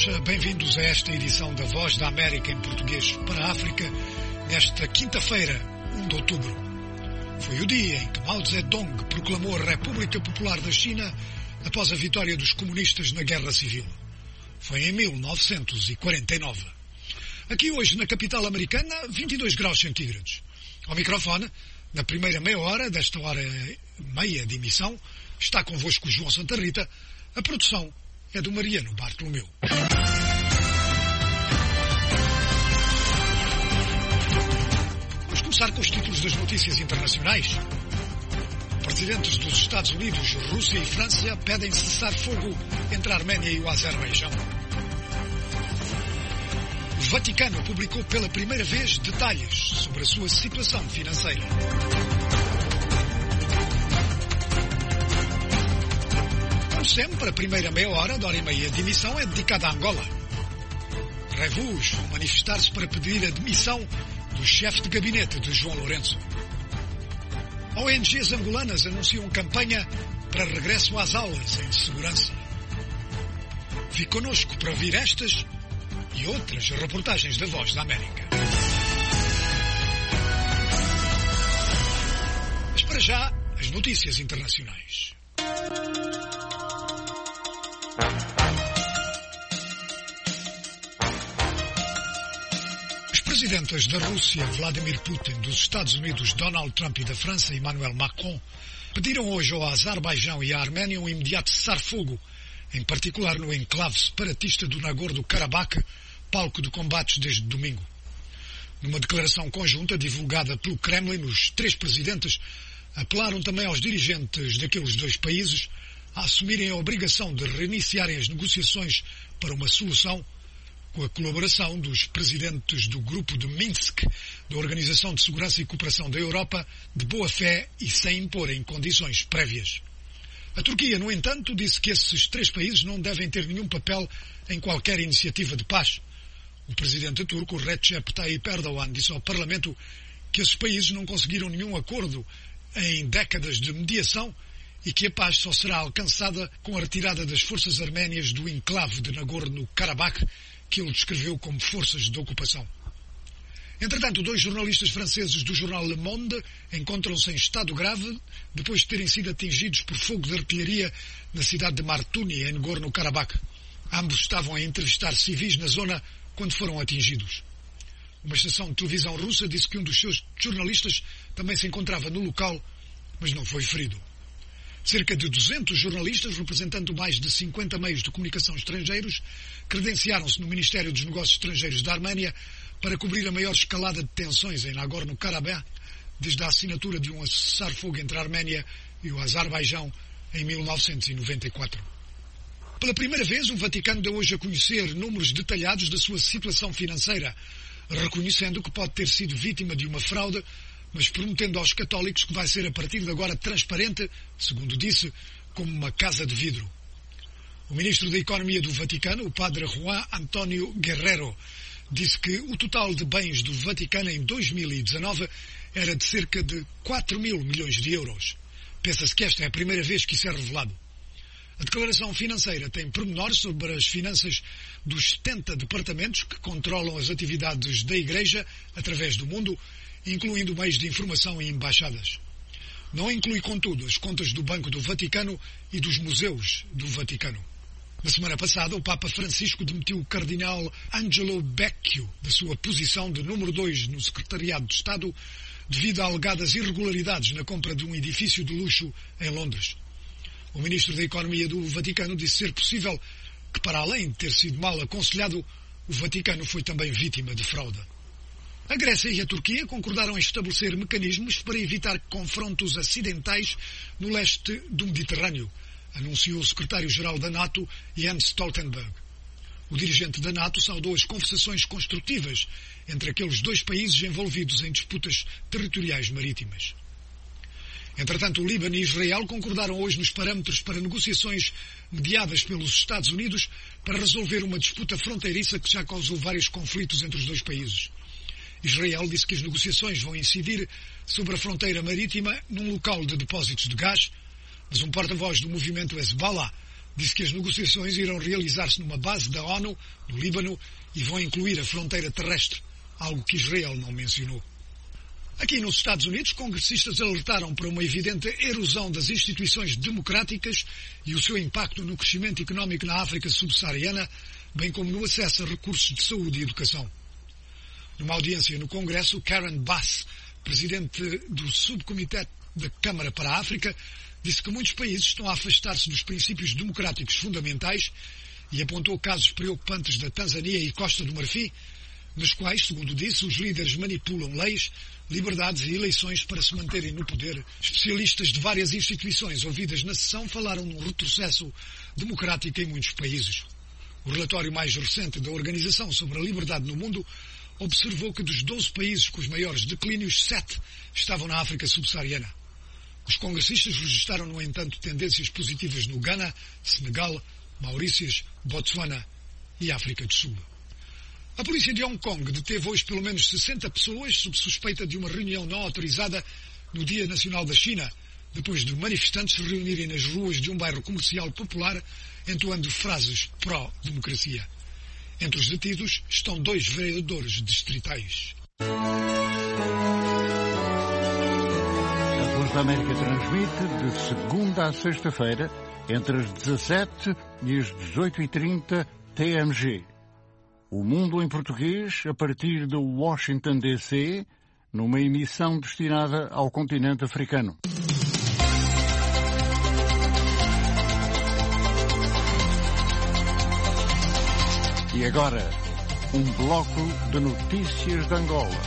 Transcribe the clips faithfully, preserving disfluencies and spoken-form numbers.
Seja bem-vindos a esta edição da Voz da América em português para a África, nesta quinta-feira, um de outubro. Foi o dia em que Mao Zedong proclamou a República Popular da China após a vitória dos comunistas na Guerra Civil. Foi em mil novecentos e quarenta e nove. Aqui hoje, na capital americana, vinte e dois graus centígrados. Ao microfone, na primeira meia hora desta hora e meia de emissão, está convosco João Santa Rita. A produção é do Mariano Bartolomeu. Vamos começar com os títulos das notícias internacionais. Presidentes dos Estados Unidos, Rússia e França pedem cessar fogo entre a Arménia e o Azerbaijão. O Vaticano publicou pela primeira vez detalhes sobre a sua situação financeira. Como sempre, a primeira meia hora, da hora e meia de emissão, é dedicada a Angola. Revuos vão manifestar-se para pedir a demissão do chefe de gabinete de João Lourenço. O N Gs angolanas anunciam campanha para regresso às aulas em segurança. Fique connosco para ouvir estas e outras reportagens da Voz da América. Mas para já, as notícias internacionais. Os presidentes da Rússia, Vladimir Putin, dos Estados Unidos, Donald Trump e da França, Emmanuel Macron, pediram hoje ao Azerbaijão e à Arménia um imediato cessar-fogo, em particular no enclave separatista do Nagorno-Karabakh, palco de combates desde domingo. Numa declaração conjunta divulgada pelo Kremlin, os três presidentes apelaram também aos dirigentes daqueles dois países a assumirem a obrigação de reiniciarem as negociações para uma solução, com a colaboração dos presidentes do Grupo de Minsk, da Organização de Segurança e Cooperação da Europa, de boa fé e sem imporem condições prévias. A Turquia, no entanto, disse que esses três países não devem ter nenhum papel em qualquer iniciativa de paz. O presidente turco, Recep Tayyip Erdogan, disse ao Parlamento que esses países não conseguiram nenhum acordo em décadas de mediação e que a paz só será alcançada com a retirada das forças arménias do enclave de Nagorno-Karabakh, que ele descreveu como forças de ocupação. Entretanto, dois jornalistas franceses do jornal Le Monde encontram-se em estado grave depois de terem sido atingidos por fogo de artilharia na cidade de Martuni, em Nagorno-Karabakh. Ambos estavam a entrevistar civis na zona quando foram atingidos. Uma estação de televisão russa disse que um dos seus jornalistas também se encontrava no local, mas não foi ferido. Cerca de duzentos jornalistas, representando mais de cinquenta meios de comunicação estrangeiros, credenciaram-se no Ministério dos Negócios Estrangeiros da Arménia para cobrir a maior escalada de tensões em Nagorno-Karabakh desde a assinatura de um cessar-fogo entre a Arménia e o Azerbaijão em mil novecentos e noventa e quatro. Pela primeira vez, o Vaticano deu hoje a conhecer números detalhados da sua situação financeira, reconhecendo que pode ter sido vítima de uma fraude, mas prometendo aos católicos que vai ser a partir de agora transparente, segundo disse, como uma casa de vidro. O ministro da Economia do Vaticano, o padre Juan António Guerrero, disse que o total de bens do Vaticano em dois mil e dezanove era de cerca de quatro mil milhões de euros. Pensa-se que esta é a primeira vez que isso é revelado. A declaração financeira tem pormenores sobre as finanças dos setenta departamentos que controlam as atividades da Igreja através do mundo, incluindo meios de informação e embaixadas. Não inclui, contudo, as contas do Banco do Vaticano e dos museus do Vaticano. Na semana passada, o Papa Francisco demitiu o cardeal Angelo Becchio da sua posição de número dois no Secretariado de Estado devido a alegadas irregularidades na compra de um edifício de luxo em Londres. O ministro da Economia do Vaticano disse ser possível que, para além de ter sido mal aconselhado, o Vaticano foi também vítima de fraude. A Grécia e a Turquia concordaram em estabelecer mecanismos para evitar confrontos acidentais no leste do Mediterrâneo, anunciou o secretário-geral da NATO, Jens Stoltenberg. O dirigente da NATO saudou as conversações construtivas entre aqueles dois países envolvidos em disputas territoriais marítimas. Entretanto, o Líbano e Israel concordaram hoje nos parâmetros para negociações mediadas pelos Estados Unidos para resolver uma disputa fronteiriça que já causou vários conflitos entre os dois países. Israel disse que as negociações vão incidir sobre a fronteira marítima num local de depósitos de gás, mas um porta-voz do movimento Hezbollah disse que as negociações irão realizar-se numa base da ONU, no Líbano, e vão incluir a fronteira terrestre, algo que Israel não mencionou. Aqui nos Estados Unidos, congressistas alertaram para uma evidente erosão das instituições democráticas e o seu impacto no crescimento económico na África subsaariana, bem como no acesso a recursos de saúde e educação. Numa audiência no Congresso, Karen Bass, presidente do Subcomitê da Câmara para a África, disse que muitos países estão a afastar-se dos princípios democráticos fundamentais e apontou casos preocupantes da Tanzânia e Costa do Marfim, nos quais, segundo disse, os líderes manipulam leis, liberdades e eleições para se manterem no poder. Especialistas de várias instituições ouvidas na sessão falaram num retrocesso democrático em muitos países. O relatório mais recente da Organização sobre a Liberdade no Mundo observou que dos doze países com os maiores declínios, sete estavam na África subsaariana. Os congressistas registaram, no entanto, tendências positivas no Ghana, Senegal, Maurícias, Botsuana e África do Sul. A polícia de Hong Kong deteve hoje pelo menos sessenta pessoas sob suspeita de uma reunião não autorizada no Dia Nacional da China, depois de manifestantes se reunirem nas ruas de um bairro comercial popular, entoando frases pró-democracia. Entre os detidos estão dois vereadores distritais. A Voz da América transmite de segunda a sexta-feira, entre as dezassete e as dezoito e trinta T M G. O Mundo em Português, a partir de Washington, D C, numa emissão destinada ao continente africano. E agora, um bloco de notícias de Angola.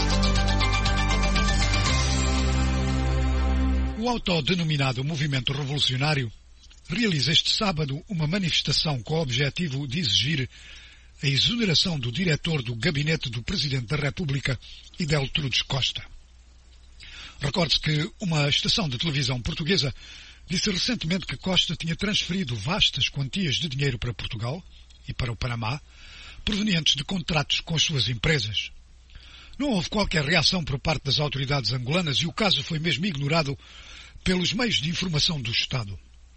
O autodenominado Movimento Revolucionário realiza este sábado uma manifestação com o objetivo de exigir a exoneração do diretor do gabinete do Presidente da República, Ideltrudes Costa. Recorde-se que uma estação de televisão portuguesa disse recentemente que Costa tinha transferido vastas quantias de dinheiro para Portugal e para o Panamá, provenientes de contratos com as suas empresas. Não houve qualquer reação por parte das autoridades angolanas e o caso foi mesmo ignorado pelos meios de informação do Estado.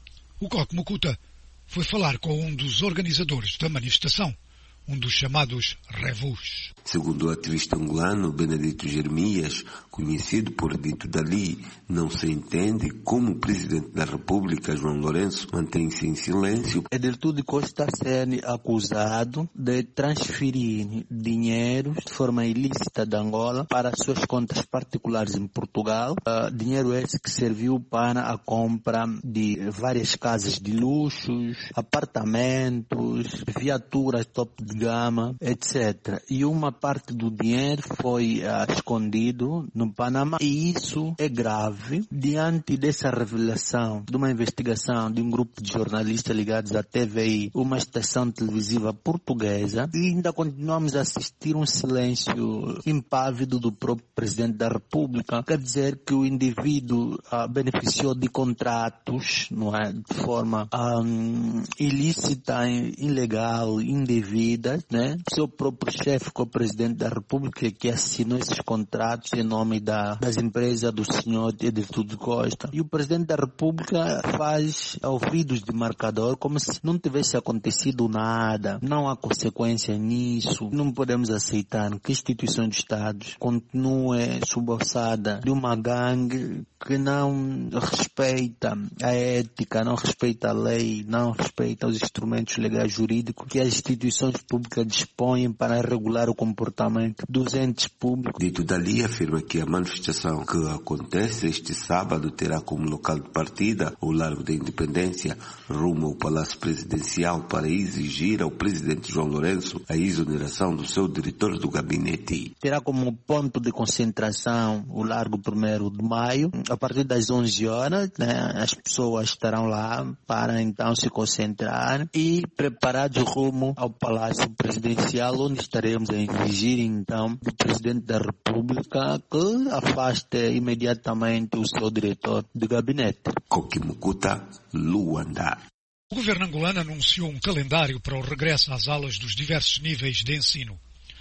O Coque Mucuta foi falar com um dos organizadores da manifestação, um dos chamados Revus. Segundo o ativista angolano Benedito Jeremias, conhecido por Dito Dali, não se entende como o Presidente da República, João Lourenço, mantém-se em silêncio. Ideltrudes Costa está sendo acusado de transferir dinheiro de forma ilícita de Angola para suas contas particulares em Portugal. Uh, dinheiro esse que serviu para a compra de várias casas de luxos, apartamentos, viaturas top de gama, etcétera. E uma parte do dinheiro foi uh, escondido no Panamá. E isso é grave. Diante dessa revelação de uma investigação de um grupo de jornalistas ligados à T V I, uma estação televisiva portuguesa, e ainda continuamos a assistir um silêncio impávido do próprio Presidente da República. Quer dizer que o indivíduo uh, beneficiou de contratos, não é, de forma um, ilícita, ilegal, indevida, né? Seu próprio chefe, que é o Presidente da República, que assinou esses contratos em nome da, das empresas do senhor Ideltrudes Costa. E o Presidente da República faz ouvidos de marcador como se não tivesse acontecido nada. Não há consequência nisso. Não podemos aceitar que a instituição de Estado continue subalçada de uma gangue que não respeita a ética, não respeita a lei, não respeita os instrumentos legais jurídicos que as instituições públicas dispõem para regular o comportamento dos entes públicos. Dito Dali afirma que a manifestação que acontece este sábado terá como local de partida o Largo da Independência, rumo ao Palácio Presidencial, para exigir ao Presidente João Lourenço a exoneração do seu diretor do gabinete. Terá como ponto de concentração o Largo primeiro de Maio. A partir das onze horas, né, as pessoas estarão lá para então se concentrar e preparados rumo ao Palácio Presidencial, onde estaremos a exigir então do Presidente da República que afaste imediatamente o seu diretor de gabinete. Coque Mucuta, Luanda. O governo angolano anunciou um calendário para o regresso às aulas dos diversos níveis de ensino.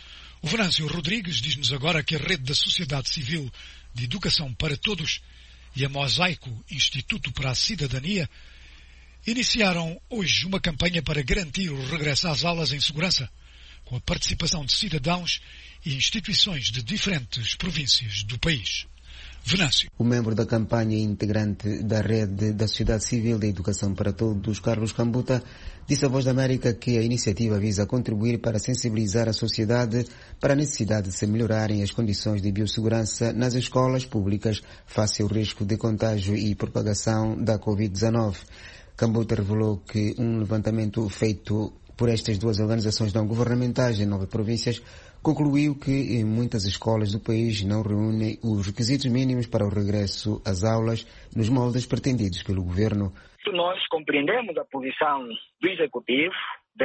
O Venâncio Rodrigues diz-nos agora que a Rede da Sociedade Civil de Educação para Todos e a Mosaico Instituto para a Cidadania iniciaram hoje uma campanha para garantir o regresso às aulas em segurança, com a participação de cidadãos e instituições de diferentes províncias do país. Venâncio. O membro da campanha integrante da Rede da Sociedade Civil da Educação para Todos, Carlos Cambuta, disse à Voz da América que a iniciativa visa contribuir para sensibilizar a sociedade para a necessidade de se melhorarem as condições de biossegurança nas escolas públicas face ao risco de contágio e propagação da covid dezenove. Cambuta revelou que um levantamento feito por estas duas organizações não governamentais em nove províncias concluiu que em muitas escolas do país não reúnem os requisitos mínimos para o regresso às aulas nos moldes pretendidos pelo governo. Nós compreendemos a posição do Executivo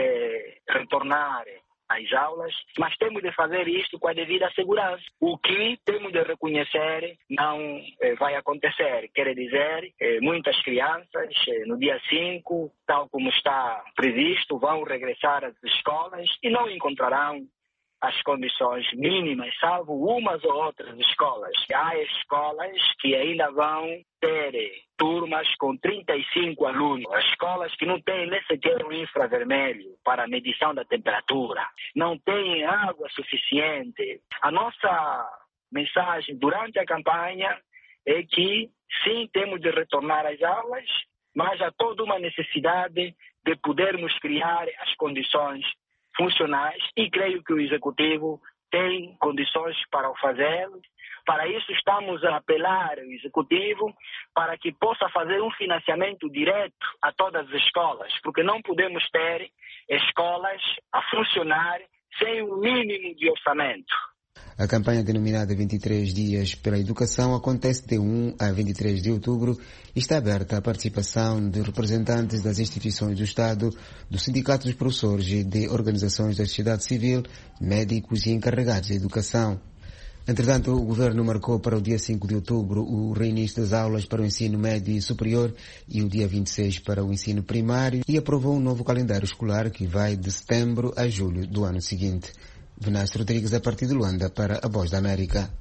de retornar às aulas, mas temos de fazer isto com a devida segurança. O que temos de reconhecer não eh, vai acontecer. Quer dizer, eh, muitas crianças eh, no dia cinco, tal como está previsto, vão regressar às escolas e não encontrarão as condições mínimas, salvo umas ou outras escolas. Há escolas que ainda vão ter turmas com trinta e cinco alunos. As escolas que não têm nem sequer um infravermelho para a medição da temperatura, não têm água suficiente. A nossa mensagem durante a campanha é que sim, temos de retornar às aulas, mas há toda uma necessidade de podermos criar as condições funcionais e creio que o Executivo tem condições para o fazer. Para isso estamos a apelar ao Executivo para que possa fazer um financiamento direto a todas as escolas, porque não podemos ter escolas a funcionar sem o mínimo de orçamento. A campanha denominada vinte e três Dias pela Educação acontece de um a vinte e três de outubro e está aberta à participação de representantes das instituições do Estado, dos sindicatos dos professores e de organizações da sociedade civil, médicos e encarregados de educação. Entretanto, o Governo marcou para o dia cinco de outubro o reinício das aulas para o ensino médio e superior e o dia vinte e seis para o ensino primário e aprovou um novo calendário escolar que vai de setembro a julho do ano seguinte. Venâncio Rodrigues, a partir de Luanda, para a Voz da América.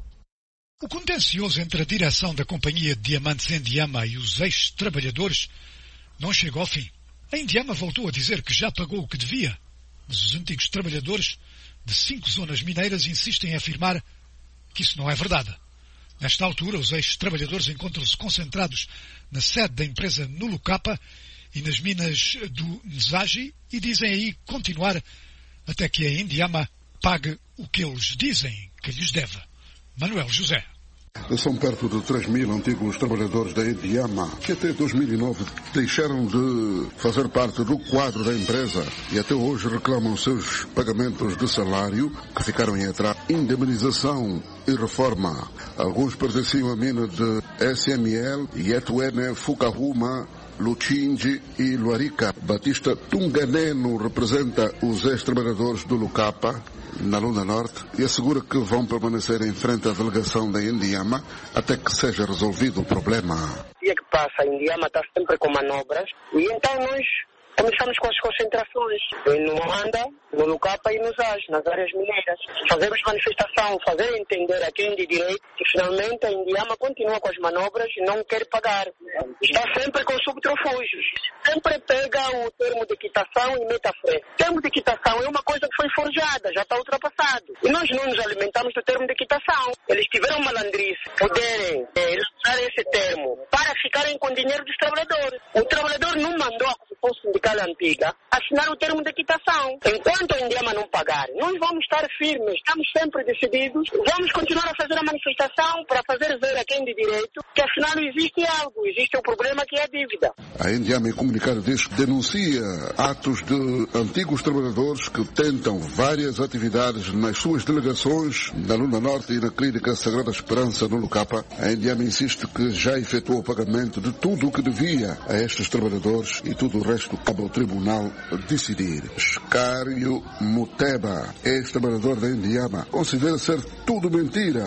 O contencioso entre a direção da Companhia de Diamantes Indiama e os ex-trabalhadores não chegou ao fim. A Indiama voltou a dizer que já pagou o que devia, mas os antigos trabalhadores de cinco zonas mineiras insistem em afirmar que isso não é verdade. Nesta altura, os ex-trabalhadores encontram-se concentrados na sede da empresa Nulucapa e nas minas do Nzagi e dizem aí continuar até que a Indiama pague o que eles dizem que lhes deve. Manuel José. São perto de três mil antigos trabalhadores da Indiama que até dois mil e nove deixaram de fazer parte do quadro da empresa e até hoje reclamam seus pagamentos de salário que ficaram em atraso, indemnização e reforma. Alguns pertenciam à mina de S M L, Yetuene, Fukahuma, Luchinji e Luarica. Batista Tunganeno representa os ex-trabalhadores do Lucapa, na Lunda Norte, e assegura que vão permanecer em frente à delegação da Indiama até que seja resolvido o problema. O dia que passa, a Indiama está sempre com manobras e então nós começamos com as concentrações no Luanda, no Lucapa e nos A S, nas áreas mineiras. Fazemos manifestação, fazer entender a quem de direito que finalmente a Indiama continua com as manobras e não quer pagar. Está sempre com subterfúgios. Sempre pega o termo de quitação e mete à frente. O termo de quitação é uma coisa que foi forjada, já está ultrapassado. E nós não nos alimentamos do termo de quitação. Eles tiveram malandrice, poderem é, lançar esse termo para ficarem com o dinheiro dos trabalhadores. O trabalhador não mandou a Comissão Sindical Antiga assinar o termo de quitação. Enquanto a Indiama não pagar, nós vamos estar firmes, estamos sempre decididos, vamos continuar a fazer a manifestação para fazer ver a quem de direito que afinal existe algo, existe o problema que é a dívida. A Indiama, em comunicado, diz que denuncia atos de antigos trabalhadores que tentam várias atividades nas suas delegações na Lunda Norte e na Clínica Sagrada Esperança no Lucapa. A Indiama insiste que já efetuou o pagamento de tudo o que devia a estes trabalhadores e tudo o resto cabe ao Tribunal decidir. Escário Muteba, ex-trabalhador da Indiama, considera ser tudo mentira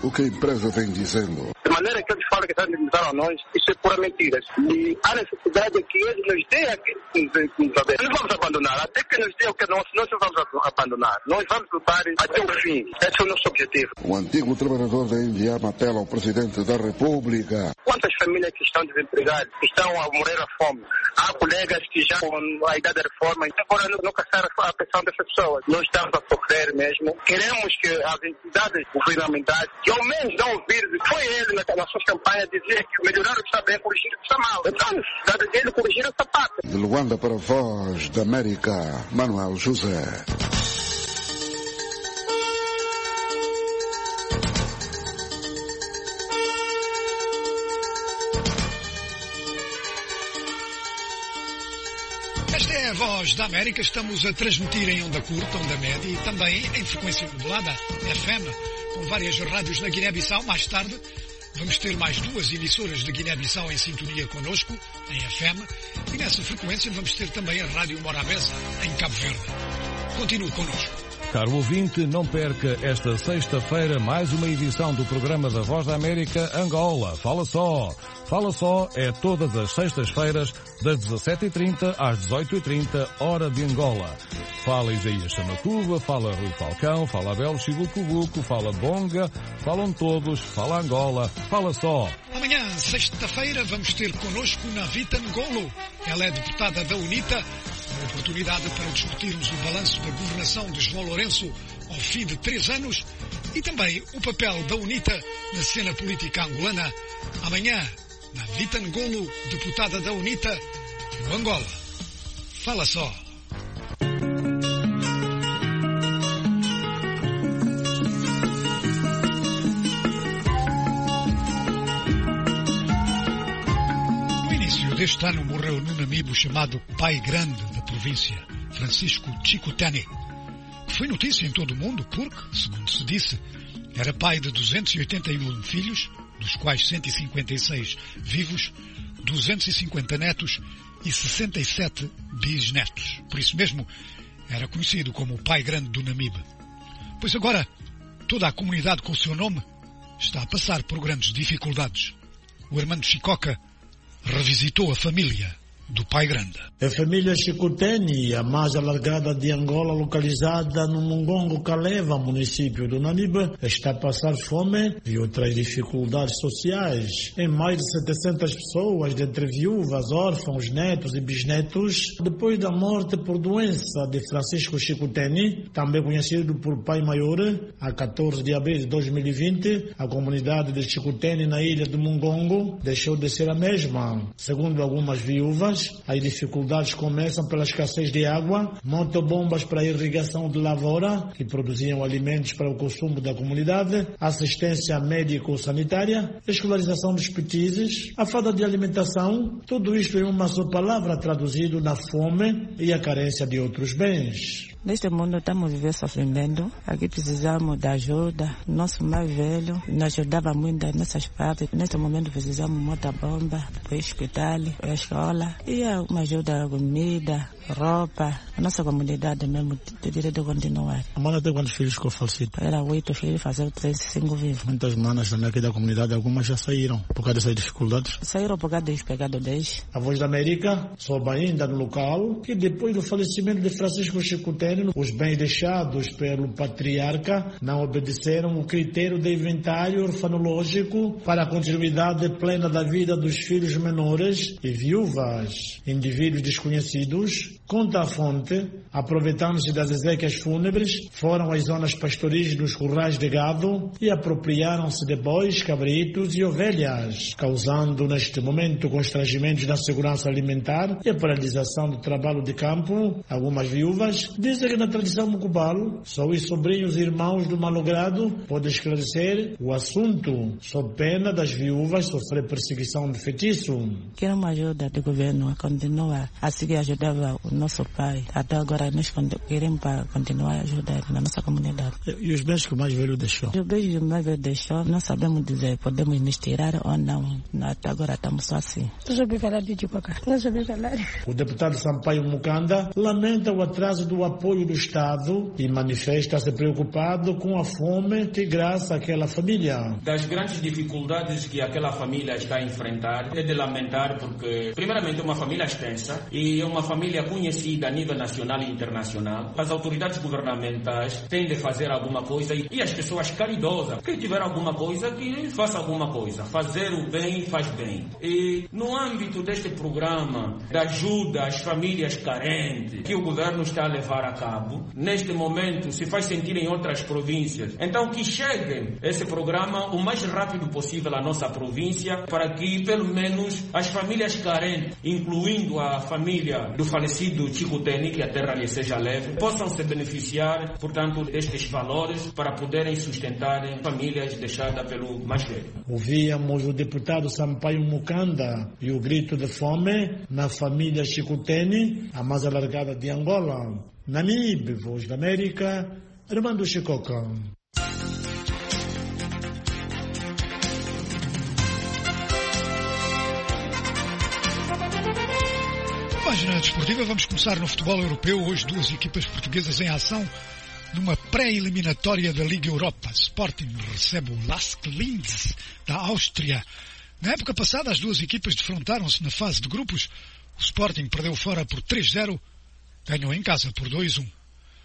o que a empresa vem dizendo. De maneira que eles falam que estão indemnizaram a nós, isso é pura mentira. E há necessidade de que eles nos deem aquilo que nos saber. Não vamos abandonar, até que nos deem o que nós não vamos abandonar. Nós vamos lutar até o fim. Esse é o nosso objetivo. O antigo trabalhador da Indiama apela ao Presidente da República. Quantas famílias que estão desempregadas, que estão a morrer à fome? Há colegas que já com a idade da reforma, então agora não caçar a pensão dessas pessoas. Nós estamos a sofrer mesmo. Queremos que as entidades governamentais, que ao menos dão ouvir, foi ele na, nas suas campanhas dizer que melhorar o que está bem, corrigir o que está mal. Então a necessidade dele corrigir essa parte. De Luanda para a Voz da América, Manuel José. Esta é a Voz da América, estamos a transmitir em onda curta, onda média e também em frequência modulada, F M, com várias rádios na Guiné-Bissau. Mais tarde vamos ter mais duas emissoras de Guiné-Bissau em sintonia connosco, em F M, e nessa frequência vamos ter também a Rádio Morabeza, em Cabo Verde. Continue connosco. Caro ouvinte, não perca esta sexta-feira mais uma edição do programa da Voz da América Angola. Fala só! Fala só é todas as sextas-feiras, das dezassete e trinta às dezoito e trinta, hora de Angola. Fala Isaías Chamacuba, fala Rui Falcão, fala Abel Chibucubuco, fala Bonga, falam todos, fala Angola, fala só. Amanhã, sexta-feira, vamos ter connosco Navita Ngolo. Ela é deputada da UNITA, uma oportunidade para discutirmos o balanço da governação de João Lourenço ao fim de três anos e também o papel da UNITA na cena política angolana. Amanhã, Navita Ngolo, deputada da UNITA, no Angola. Fala só. No início deste ano morreu num amigo chamado Pai Grande da província, Francisco Chicutani, que foi notícia em todo o mundo porque, segundo se disse, era pai de duzentos e oitenta e um filhos, dos quais cento e cinquenta e seis vivos, duzentos e cinquenta netos e sessenta e sete bisnetos. Por isso mesmo, era conhecido como o Pai Grande do Namibe. Pois agora, toda a comunidade com o seu nome está a passar por grandes dificuldades. O Armando Chicoca revisitou a família do Pai Grande. A família Chicutani, a mais alargada de Angola, localizada no Mungongo Caleva, município do Namibe, está a passar fome e outras dificuldades sociais. Em mais de setecentas pessoas, dentre viúvas, órfãos, netos e bisnetos, depois da morte por doença de Francisco Chicutani, também conhecido por Pai Maior, a quatorze de abril de dois mil e vinte, a comunidade de Chicutani na ilha do Mungongo deixou de ser a mesma. Segundo algumas viúvas, as dificuldades começam pela escassez de água, motobombas para a irrigação de lavoura, que produziam alimentos para o consumo da comunidade, assistência médico-sanitária, escolarização dos petizes, a falta de alimentação, tudo isto em uma só palavra traduzido na fome e a carência de outros bens. Neste mundo estamos vivendo sofrimento, aqui precisamos de ajuda. Nosso mais velho nos ajudava muito nessas partes. Neste momento precisamos de motobomba, para o hospital, para a escola. E uma ajuda, comida, roupa. A nossa comunidade mesmo tem direito de continuar. A mana tem quantos filhos ficou falecido? Era oito filhos, fazer três, cinco vivos. Muitas manas também aqui da comunidade, algumas já saíram por causa dessas dificuldades? Saíram por causa dos pegados deles. A Voz da América soube ainda no local que depois do falecimento de Francisco Chicutani, os bens deixados pelo patriarca não obedeceram o critério de inventário orfanológico para a continuidade plena da vida dos filhos menores e viúvas. Indivíduos desconhecidos, conta a fonte, aproveitando-se das exéquias fúnebres, foram às zonas pastoris dos currais de gado e apropriaram-se de bois, cabritos e ovelhas, causando neste momento constrangimentos na segurança alimentar e a paralisação do trabalho de campo. Algumas viúvas dizem que na tradição mucubal, só os sobrinhos e irmãos do malogrado podem esclarecer o assunto, sob pena das viúvas sofrer perseguição de feitiço. Quero uma ajuda do governo a continuar, assim que ajudava o nosso pai. Até agora nós queremos para continuar a ajudar na nossa comunidade. E os bens que o mais velho deixou? Os bens que o mais velho deixou, não sabemos dizer, podemos nos tirar ou não. Até agora estamos só assim. O deputado Sampaio Mukanda lamenta o atraso do apoio do Estado e manifesta-se preocupado com a fome que graça àquela família. Das grandes dificuldades que aquela família está a enfrentar é de lamentar porque, primeiramente, é uma família extensa e é uma família conhecida a nível nacional e internacional. As autoridades governamentais têm de fazer alguma coisa e as pessoas caridosas, quem tiver alguma coisa, que faça alguma coisa. Fazer o bem faz bem. E no âmbito deste programa de ajuda às famílias carentes que o governo está a levar a cabo, neste momento se faz sentir em outras províncias. Então que chegue esse programa o mais rápido possível à nossa província para que pelo menos as famílias carentes, incluindo a família do falecido Chico Teni, que a terra lhe seja leve, possam se beneficiar, portanto, destes valores para poderem sustentar famílias deixadas pelo mais velho. Ouvíamos o deputado Sampaio Mukanda e o grito de fome na família Chico Teni, a mais alargada de Angola. Namibe, Voz da América, Armando Chicoca. Página desportiva, vamos começar no futebol europeu. Hoje duas equipas portuguesas em ação numa pré-eliminatória da Liga Europa. Sporting recebe o Lask Linz da Áustria. Na época passada as duas equipas defrontaram-se na fase de grupos. O Sporting perdeu fora por três a zero, ganhou em casa por dois a um.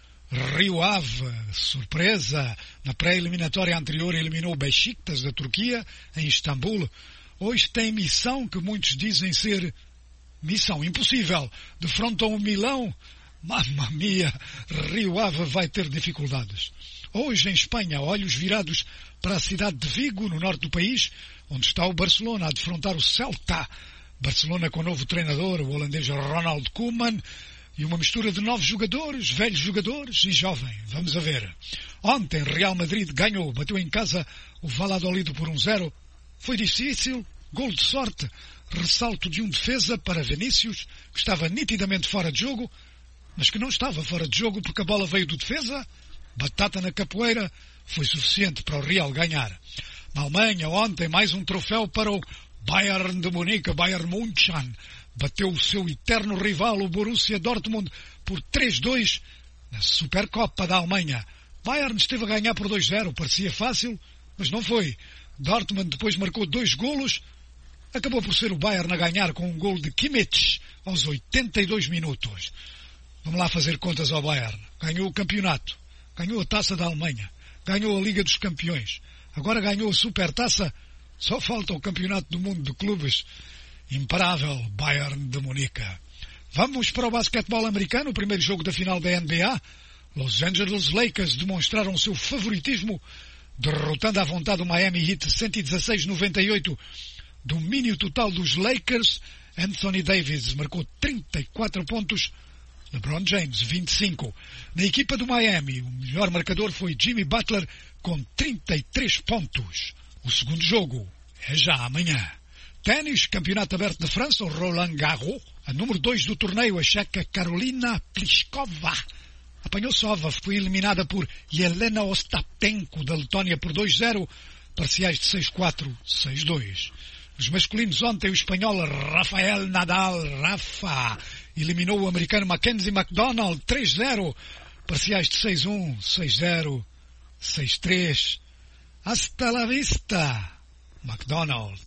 Rio Ave, surpresa, na pré-eliminatória anterior eliminou o Beşiktaş da Turquia em Istambul. Hoje tem missão que muitos dizem ser missão impossível. Defrontam o Milão. Mamma mia, Rio Ave vai ter dificuldades. Hoje em Espanha, olhos virados para a cidade de Vigo, no norte do país, onde está o Barcelona a defrontar o Celta. Barcelona com o novo treinador, o holandês Ronald Koeman, e uma mistura de novos jogadores, velhos jogadores e jovem. Vamos a ver. Ontem, Real Madrid ganhou, bateu em casa o Valladolid por um a zero. Foi difícil, gol de sorte, ressalto de um defesa para Vinícius, que estava nitidamente fora de jogo, mas que não estava fora de jogo porque a bola veio do defesa. Batata na capoeira, foi suficiente para o Real ganhar. Na Alemanha, ontem, mais um troféu para o Bayern de Munique, Bayern München. Bateu o seu eterno rival, o Borussia Dortmund, por três a dois na Supercopa da Alemanha. Bayern esteve a ganhar por dois a zero, parecia fácil, mas não foi. Dortmund depois marcou dois golos, acabou por ser o Bayern a ganhar com um gol de Kimmich aos oitenta e dois minutos. Vamos lá fazer contas ao Bayern. Ganhou o campeonato, ganhou a Taça da Alemanha, ganhou a Liga dos Campeões, agora ganhou a Supertaça, só falta o Campeonato do Mundo de Clubes. Imparável Bayern de Munique. Vamos para o basquetebol americano, o primeiro jogo da final da N B A. Los Angeles Lakers demonstraram o seu favoritismo, derrotando à vontade o Miami Heat cento e dezasseis a noventa e oito. Domínio total dos Lakers. Anthony Davis marcou trinta e quatro pontos. LeBron James, vinte e cinco. Na equipa do Miami, o melhor marcador foi Jimmy Butler, com trinta e três pontos. O segundo jogo é já amanhã. Ténis, Campeonato Aberto de França, o Roland Garros. A número dois do torneio, a checa Karolina Pliskova, apanhou sova, foi eliminada por Jelena Ostapenko, da Letónia, por dois a zero, parciais de seis a quatro, seis a dois. Os masculinos ontem, o espanhol Rafael Nadal, Rafa, eliminou o americano Mackenzie McDonald, três a zero, parciais de seis a um, seis a zero, seis a três. Hasta la vista, McDonald.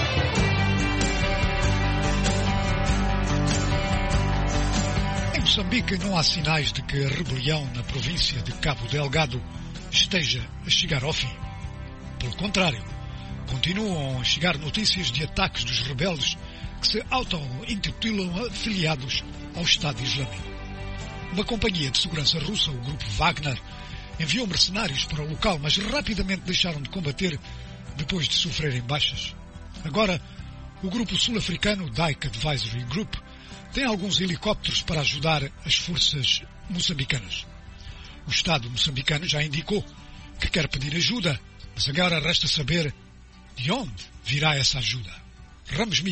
Em Moçambique não há sinais de que a rebelião na província de Cabo Delgado esteja a chegar ao fim. Pelo contrário, continuam a chegar notícias de ataques dos rebeldes que se auto-intitulam afiliados ao Estado Islâmico. Uma companhia de segurança russa, o grupo Wagner, enviou mercenários para o local, mas rapidamente deixaram de combater depois de sofrerem baixas. Agora, o grupo sul-africano Dyke Advisory Group tem alguns helicópteros para ajudar as forças moçambicanas. O Estado moçambicano já indicou que quer pedir ajuda, mas agora resta saber de onde virá essa ajuda. Ramos Miguel.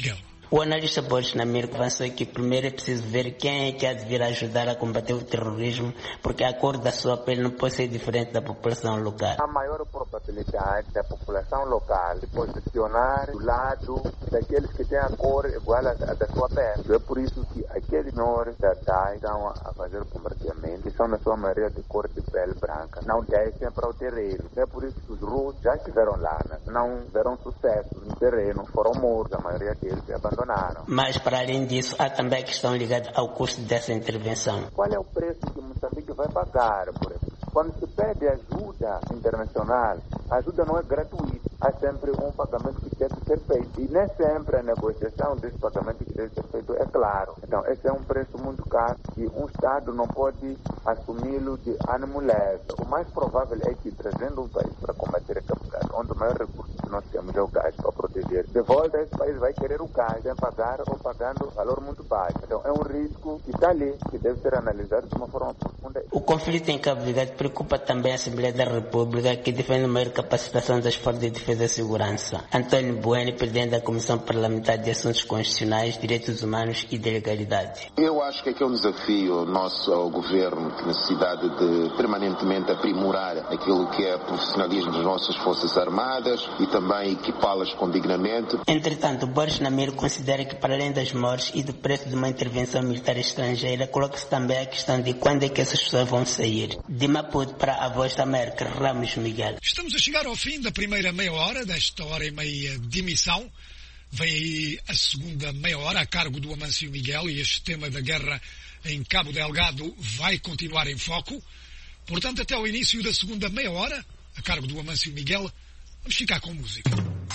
O analista Boris Namir avançou que primeiro é preciso ver quem é que há de vir ajudar a combater o terrorismo, porque a cor da sua pele não pode ser diferente da população local. A maior probabilidade da população local se posicionar do lado daqueles que têm a cor igual à da sua pele. É por isso que aqueles menores da idade estão a fazer o bombardeamento, que são na sua maioria de cor de pele branca, não descem para o terreno. É por isso que os russos já estiveram lá, né? Não tiveram sucesso no terreno, foram mortos, a maioria deles se abandonaram. Mas para além disso, há também a questão ligada ao custo dessa intervenção. Qual é o preço que Moçambique vai pagar por isso? Quando se pede ajuda internacional, a ajuda não é gratuita. Há sempre um pagamento que deve ser feito. E nem sempre a negociação desse pagamento que deve ser feito é claro. Então, esse é um preço muito caro e um Estado não pode assumi-lo de ânimo leve. O mais provável é que, trazendo um país para combater a Cabo Verde, onde o maior recurso que nós temos é o gás para proteger, de volta esse país vai querer o gás, sem pagar ou pagando valor muito baixo. Então, é um risco que está ali, que deve ser analisado de uma forma profunda. O conflito em Cabo Verde preocupa também a Assembleia da República, que defende a maior capacitação das forças de defesa e segurança. António Bueno, presidente da Comissão Parlamentar de Assuntos Constitucionais, Direitos Humanos e de Legalidade. Eu acho que aqui é um desafio nosso ao governo, que necessidade de permanentemente aprimorar aquilo que é o profissionalismo das nossas Forças Armadas e também equipá-las com dignamente. Entretanto, Boris Namir considera que, para além das mortes e do preço de uma intervenção militar estrangeira, coloca-se também a questão de quando é que essas pessoas vão sair. De Maputo para a Voz da América, Ramos Miguel. Estamos a chegar ao fim da primeira meia hora, desta hora e meia de emissão. Vem aí a segunda meia hora a cargo do Amâncio Miguel e este tema da guerra em Cabo Delgado vai continuar em foco. Portanto, até o início da segunda meia hora, a cargo do Amâncio Miguel, vamos ficar com música.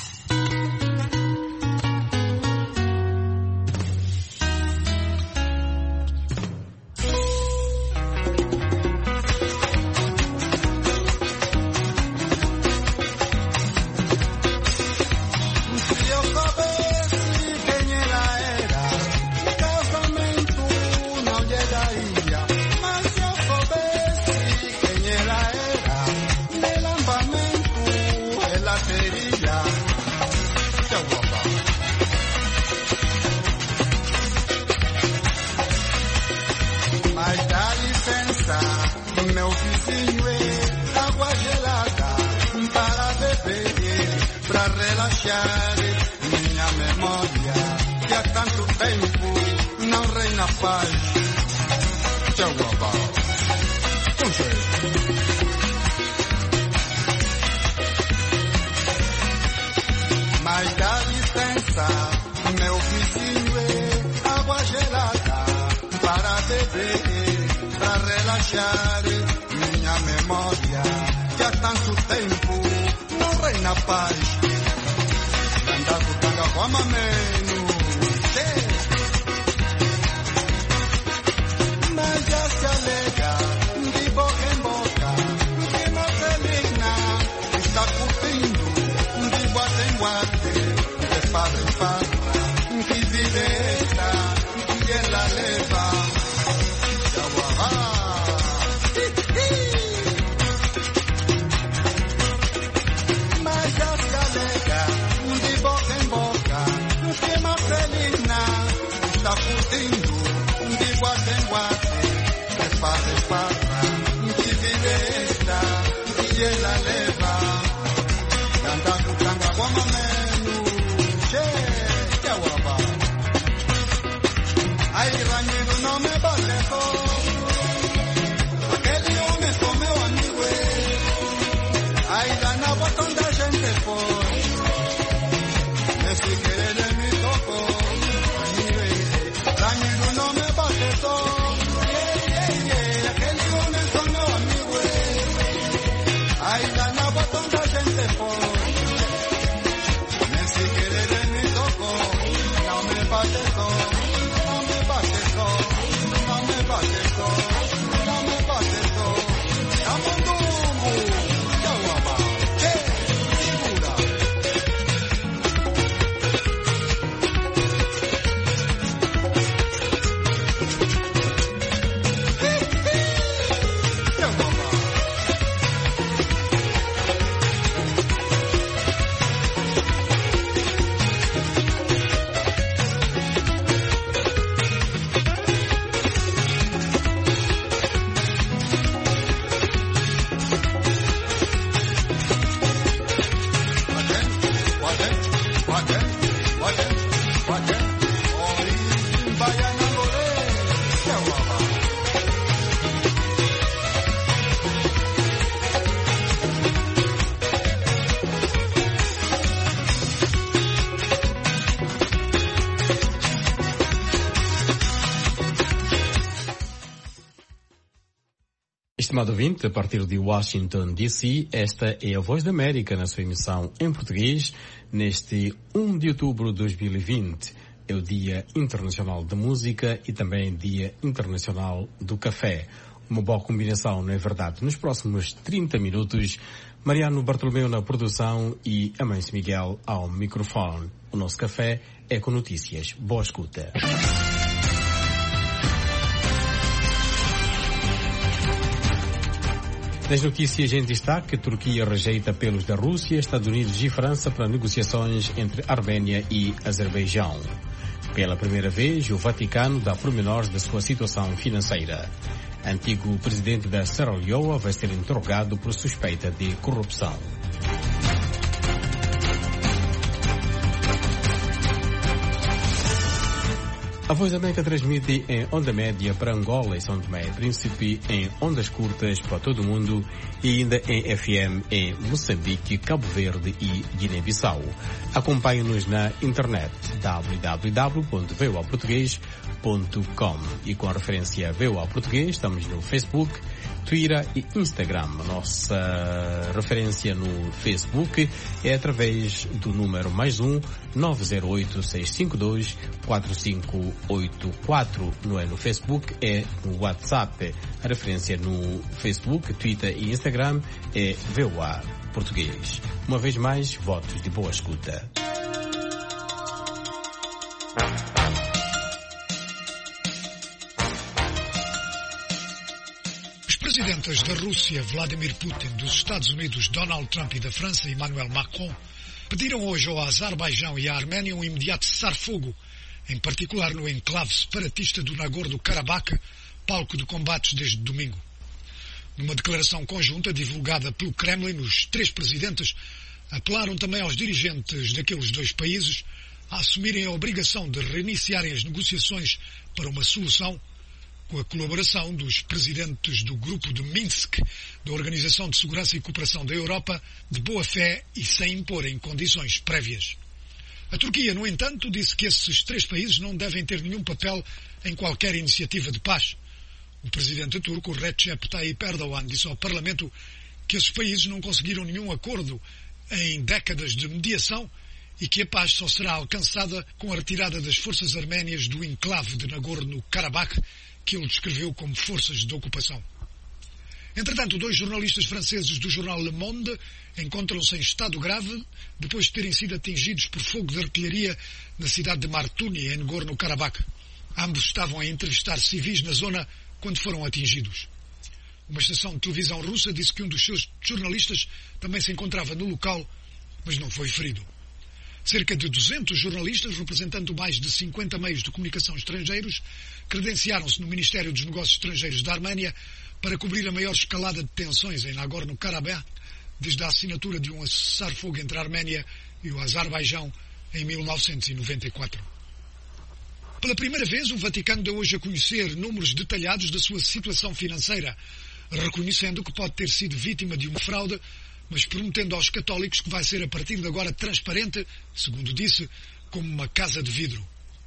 Meu vizinho é água gelada para beber, para relaxar minha memória, que há tanto tempo não reina paz. Tchau, babá. Mas dá licença, meu vizinho é água gelada para beber, para relaxar minha memória, que há tanto tempo não reina paz. Anda botando com a mameno, mas já se alega de boca em boca que Marcelina está curtindo de guarda em guarda, de farra em farra, que vida é esta que ela leva. Mas já se alega de boca em boca que Estimado ouvinte, a partir de Washington, D C, esta é a Voz da América na sua emissão em português, neste primeiro de outubro de dois mil e vinte. É o Dia Internacional da Música e também Dia Internacional do Café. Uma boa combinação, não é verdade? Nos próximos trinta minutos, Mariano Bartolomeu na produção e Amâncio Miguel ao microfone. O nosso café é com notícias. Boa escuta. Nas notícias em destaque, a Turquia rejeita apelos da Rússia, Estados Unidos e França para negociações entre Arménia e Azerbaijão. Pela primeira vez, o Vaticano dá pormenores da sua situação financeira. Antigo presidente da Serra Leoa vai ser interrogado por suspeita de corrupção. A Voz da América transmite em onda média para Angola e São Tomé e Príncipe, em ondas curtas para todo o mundo e ainda em F M em Moçambique, Cabo Verde e Guiné-Bissau. Acompanhe-nos na internet w w w ponto v o a português ponto com e com a referência V O A Português estamos no Facebook, Twitter e Instagram. A nossa referência no Facebook é através do número mais um nove zero oito seis cinco dois quatro cinco oito quatro. Não é no Facebook, é no WhatsApp. A referência no Facebook, Twitter e Instagram é V O A Português. Uma vez mais, votos de boa escuta. Os presidentes da Rússia, Vladimir Putin, dos Estados Unidos, Donald Trump e da França, Emmanuel Macron, pediram hoje ao Azerbaijão e à Arménia um imediato cessar-fogo, em particular no enclave separatista do Nagorno-Karabakh, palco de combates desde domingo. Numa declaração conjunta divulgada pelo Kremlin, os três presidentes apelaram também aos dirigentes daqueles dois países a assumirem a obrigação de reiniciarem as negociações para uma solução, com a colaboração dos presidentes do Grupo de Minsk, da Organização de Segurança e Cooperação da Europa, de boa fé e sem imporem condições prévias. A Turquia, no entanto, disse que esses três países não devem ter nenhum papel em qualquer iniciativa de paz. O presidente turco, Recep Tayyip Erdogan, disse ao Parlamento que esses países não conseguiram nenhum acordo em décadas de mediação e que a paz só será alcançada com a retirada das forças arménias do enclave de Nagorno-Karabakh, que ele descreveu como forças de ocupação. Entretanto, dois jornalistas franceses do jornal Le Monde encontram-se em estado grave depois de terem sido atingidos por fogo de artilharia na cidade de Martuni, em Nagorno-Karabakh. Ambos estavam a entrevistar civis na zona quando foram atingidos. Uma estação de televisão russa disse que um dos seus jornalistas também se encontrava no local, mas não foi ferido. Cerca de duzentos jornalistas, representando mais de cinquenta meios de comunicação estrangeiros, credenciaram-se no Ministério dos Negócios Estrangeiros da Arménia para cobrir a maior escalada de tensões em Nagorno-Karabakh desde a assinatura de um cessar-fogo entre a Arménia e o Azerbaijão em mil novecentos e noventa e quatro. Pela primeira vez, o Vaticano deu hoje a conhecer números detalhados da sua situação financeira, reconhecendo que pode ter sido vítima de uma fraude, mas prometendo aos católicos que vai ser a partir de agora transparente, segundo disse, como uma casa de vidro.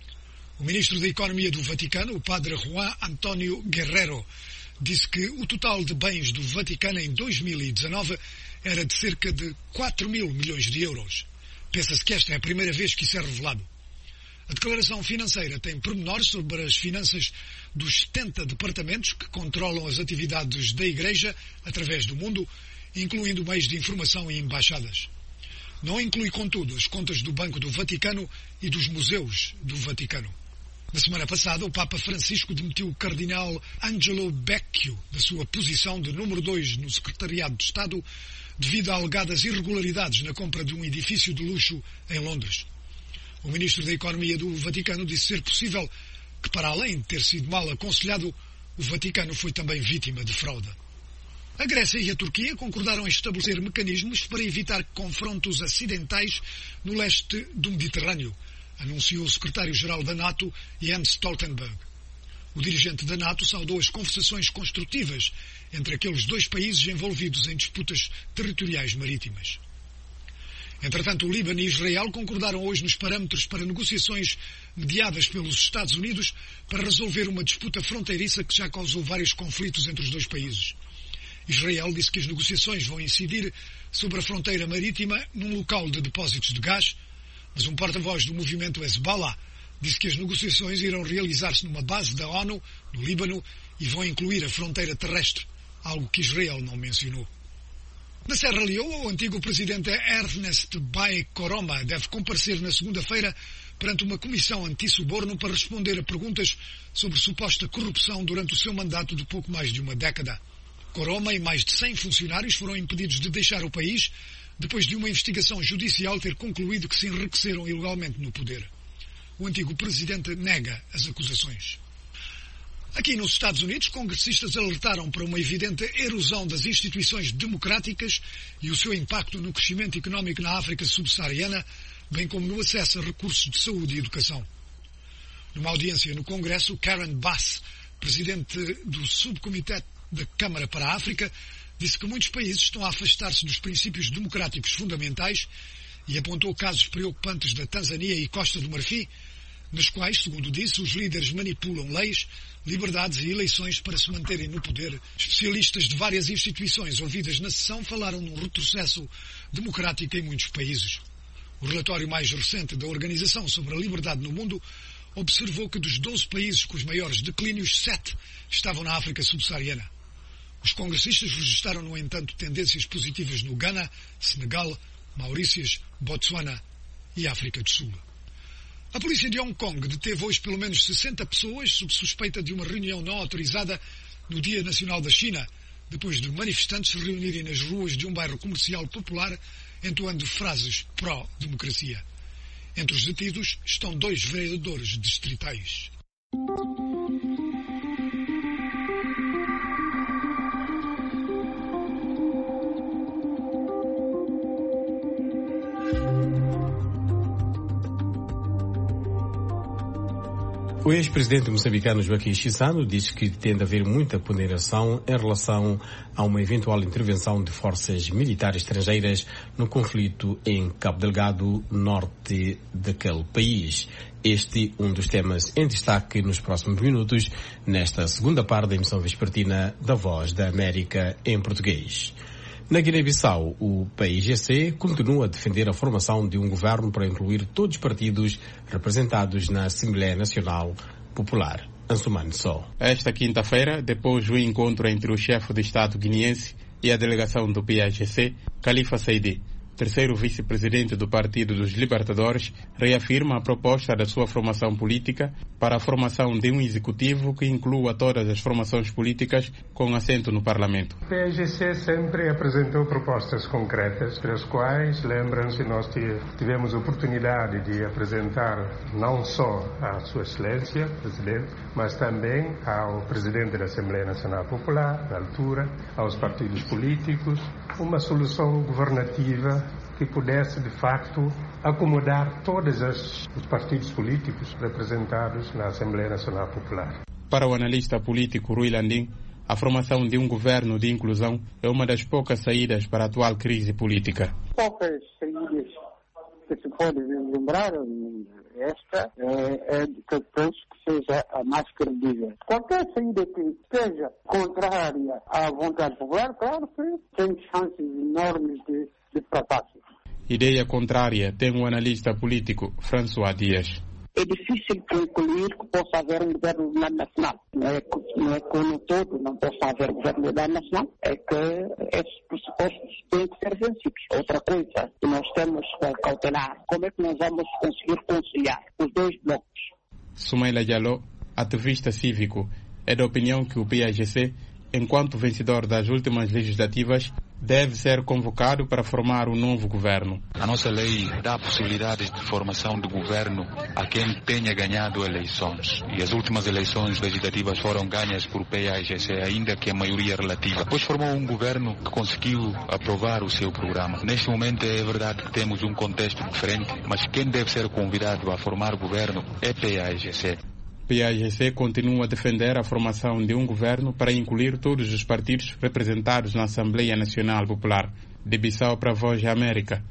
O ministro da Economia do Vaticano, o padre Juan António Guerrero, disse que o total de bens do Vaticano em dois mil e dezanove era de cerca de quatro mil milhões de euros. Pensa-se que esta é a primeira vez que isso é revelado. A declaração financeira tem pormenores sobre as finanças dos setenta departamentos que controlam as atividades da Igreja através do mundo, incluindo meios de informação e embaixadas. Não inclui, contudo, as contas do Banco do Vaticano e dos museus do Vaticano. Na semana passada, o Papa Francisco demitiu o cardeal Angelo Becchio da sua posição de número dois no Secretariado de Estado devido a alegadas irregularidades na compra de um edifício de luxo em Londres. O ministro da Economia do Vaticano disse ser possível que, para além de ter sido mal aconselhado, o Vaticano foi também vítima de fraude. A Grécia e a Turquia concordaram em estabelecer mecanismos para evitar confrontos acidentais no leste do Mediterrâneo, anunciou o secretário-geral da NATO, Jens Stoltenberg. O dirigente da NATO saudou as conversações construtivas entre aqueles dois países envolvidos em disputas territoriais marítimas. Entretanto, o Líbano e Israel concordaram hoje nos parâmetros para negociações mediadas pelos Estados Unidos para resolver uma disputa fronteiriça que já causou vários conflitos entre os dois países. Israel disse que as negociações vão incidir sobre a fronteira marítima num local de depósitos de gás, mas um porta-voz do movimento Hezbollah disse que as negociações irão realizar-se numa base da ONU, no Líbano, e vão incluir a fronteira terrestre, algo que Israel não mencionou. Na Serra Leoa, o antigo presidente Ernest Bai Koroma deve comparecer na segunda-feira perante uma comissão anti-suborno para responder a perguntas sobre suposta corrupção durante o seu mandato de pouco mais de uma década. Koroma e mais de cem funcionários foram impedidos de deixar o país depois de uma investigação judicial ter concluído que se enriqueceram ilegalmente no poder. O antigo presidente nega as acusações. Aqui nos Estados Unidos, congressistas alertaram para uma evidente erosão das instituições democráticas e o seu impacto no crescimento económico na África subsaariana, bem como no acesso a recursos de saúde e educação. Numa audiência no Congresso, Karen Bass, presidente do subcomitê da Câmara para a África, disse que muitos países estão a afastar-se dos princípios democráticos fundamentais e apontou casos preocupantes da Tanzânia e Costa do Marfim, nas quais, segundo disse, os líderes manipulam leis, liberdades e eleições para se manterem no poder. Especialistas de várias instituições ouvidas na sessão falaram num retrocesso democrático em muitos países. O relatório mais recente da Organização sobre a Liberdade no Mundo observou que dos doze países com os maiores declínios, sete estavam na África subsaariana. Os congressistas registaram, no entanto, tendências positivas no Ghana, Senegal, Maurícias, Botsuana e África do Sul. A polícia de Hong Kong deteve hoje pelo menos sessenta pessoas sob suspeita de uma reunião não autorizada no Dia Nacional da China, depois de manifestantes se reunirem nas ruas de um bairro comercial popular entoando frases pró-democracia. Entre os detidos estão dois vereadores distritais. O ex-presidente moçambicano Joaquim Chissano disse que tem de haver muita ponderação em relação a uma eventual intervenção de forças militares estrangeiras no conflito em Cabo Delgado, norte daquele país. Este um dos temas em destaque nos próximos minutos, nesta segunda parte da emissão vespertina da Voz da América em português. Na Guiné-Bissau, o P I G C continua a defender a formação de um governo para incluir todos os partidos representados na Assembleia Nacional Popular. Ansumane Só. Esta quinta-feira, depois do encontro entre o chefe de Estado guineense e a delegação do P I G C, Khalifa Saidi, terceiro vice-presidente do Partido dos Libertadores, reafirma a proposta da sua formação política para a formação de um executivo que inclua todas as formações políticas com assento no Parlamento. O P I G C sempre apresentou propostas concretas, das quais, lembram-se, nós tivemos a oportunidade de apresentar não só à Sua Excelência, Presidente, mas também ao Presidente da Assembleia Nacional Popular, na altura, aos partidos políticos, uma solução governativa que pudesse, de facto, acomodar todos os partidos políticos representados na Assembleia Nacional Popular. Para o analista político Rui Landim, a formação de um governo de inclusão é uma das poucas saídas para a atual crise política. Poucas saídas que se pode vislumbrar, esta é, é que penso que seja a mais credível. Qualquer saída que esteja contrária à vontade popular, claro que tem chances enormes de, de fracasso. Ideia contrária tem o analista político François Dias. É difícil concluir que possa haver um governo de unidade nacional. Não é, não é que no todo não possa haver governo de unidade nacional, é que esses pressupostos têm que ser vencidos. Outra coisa que nós temos que cautelar, como é que nós vamos conseguir conciliar os dois blocos? Soumaila Diallo, ativista cívico, é da opinião que o P I G C, enquanto vencedor das últimas legislativas, deve ser convocado para formar um novo governo. A nossa lei dá possibilidades de formação de governo a quem tenha ganhado eleições. E as últimas eleições legislativas foram ganhas por P I G C, ainda que a maioria relativa. Depois formou um governo que conseguiu aprovar o seu programa. Neste momento é verdade que temos um contexto diferente, mas quem deve ser convidado a formar governo é P I G C. P I G C continua a defender a formação de um governo para incluir todos os partidos representados na Assembleia Nacional Popular. De Bissau para a Voz da América,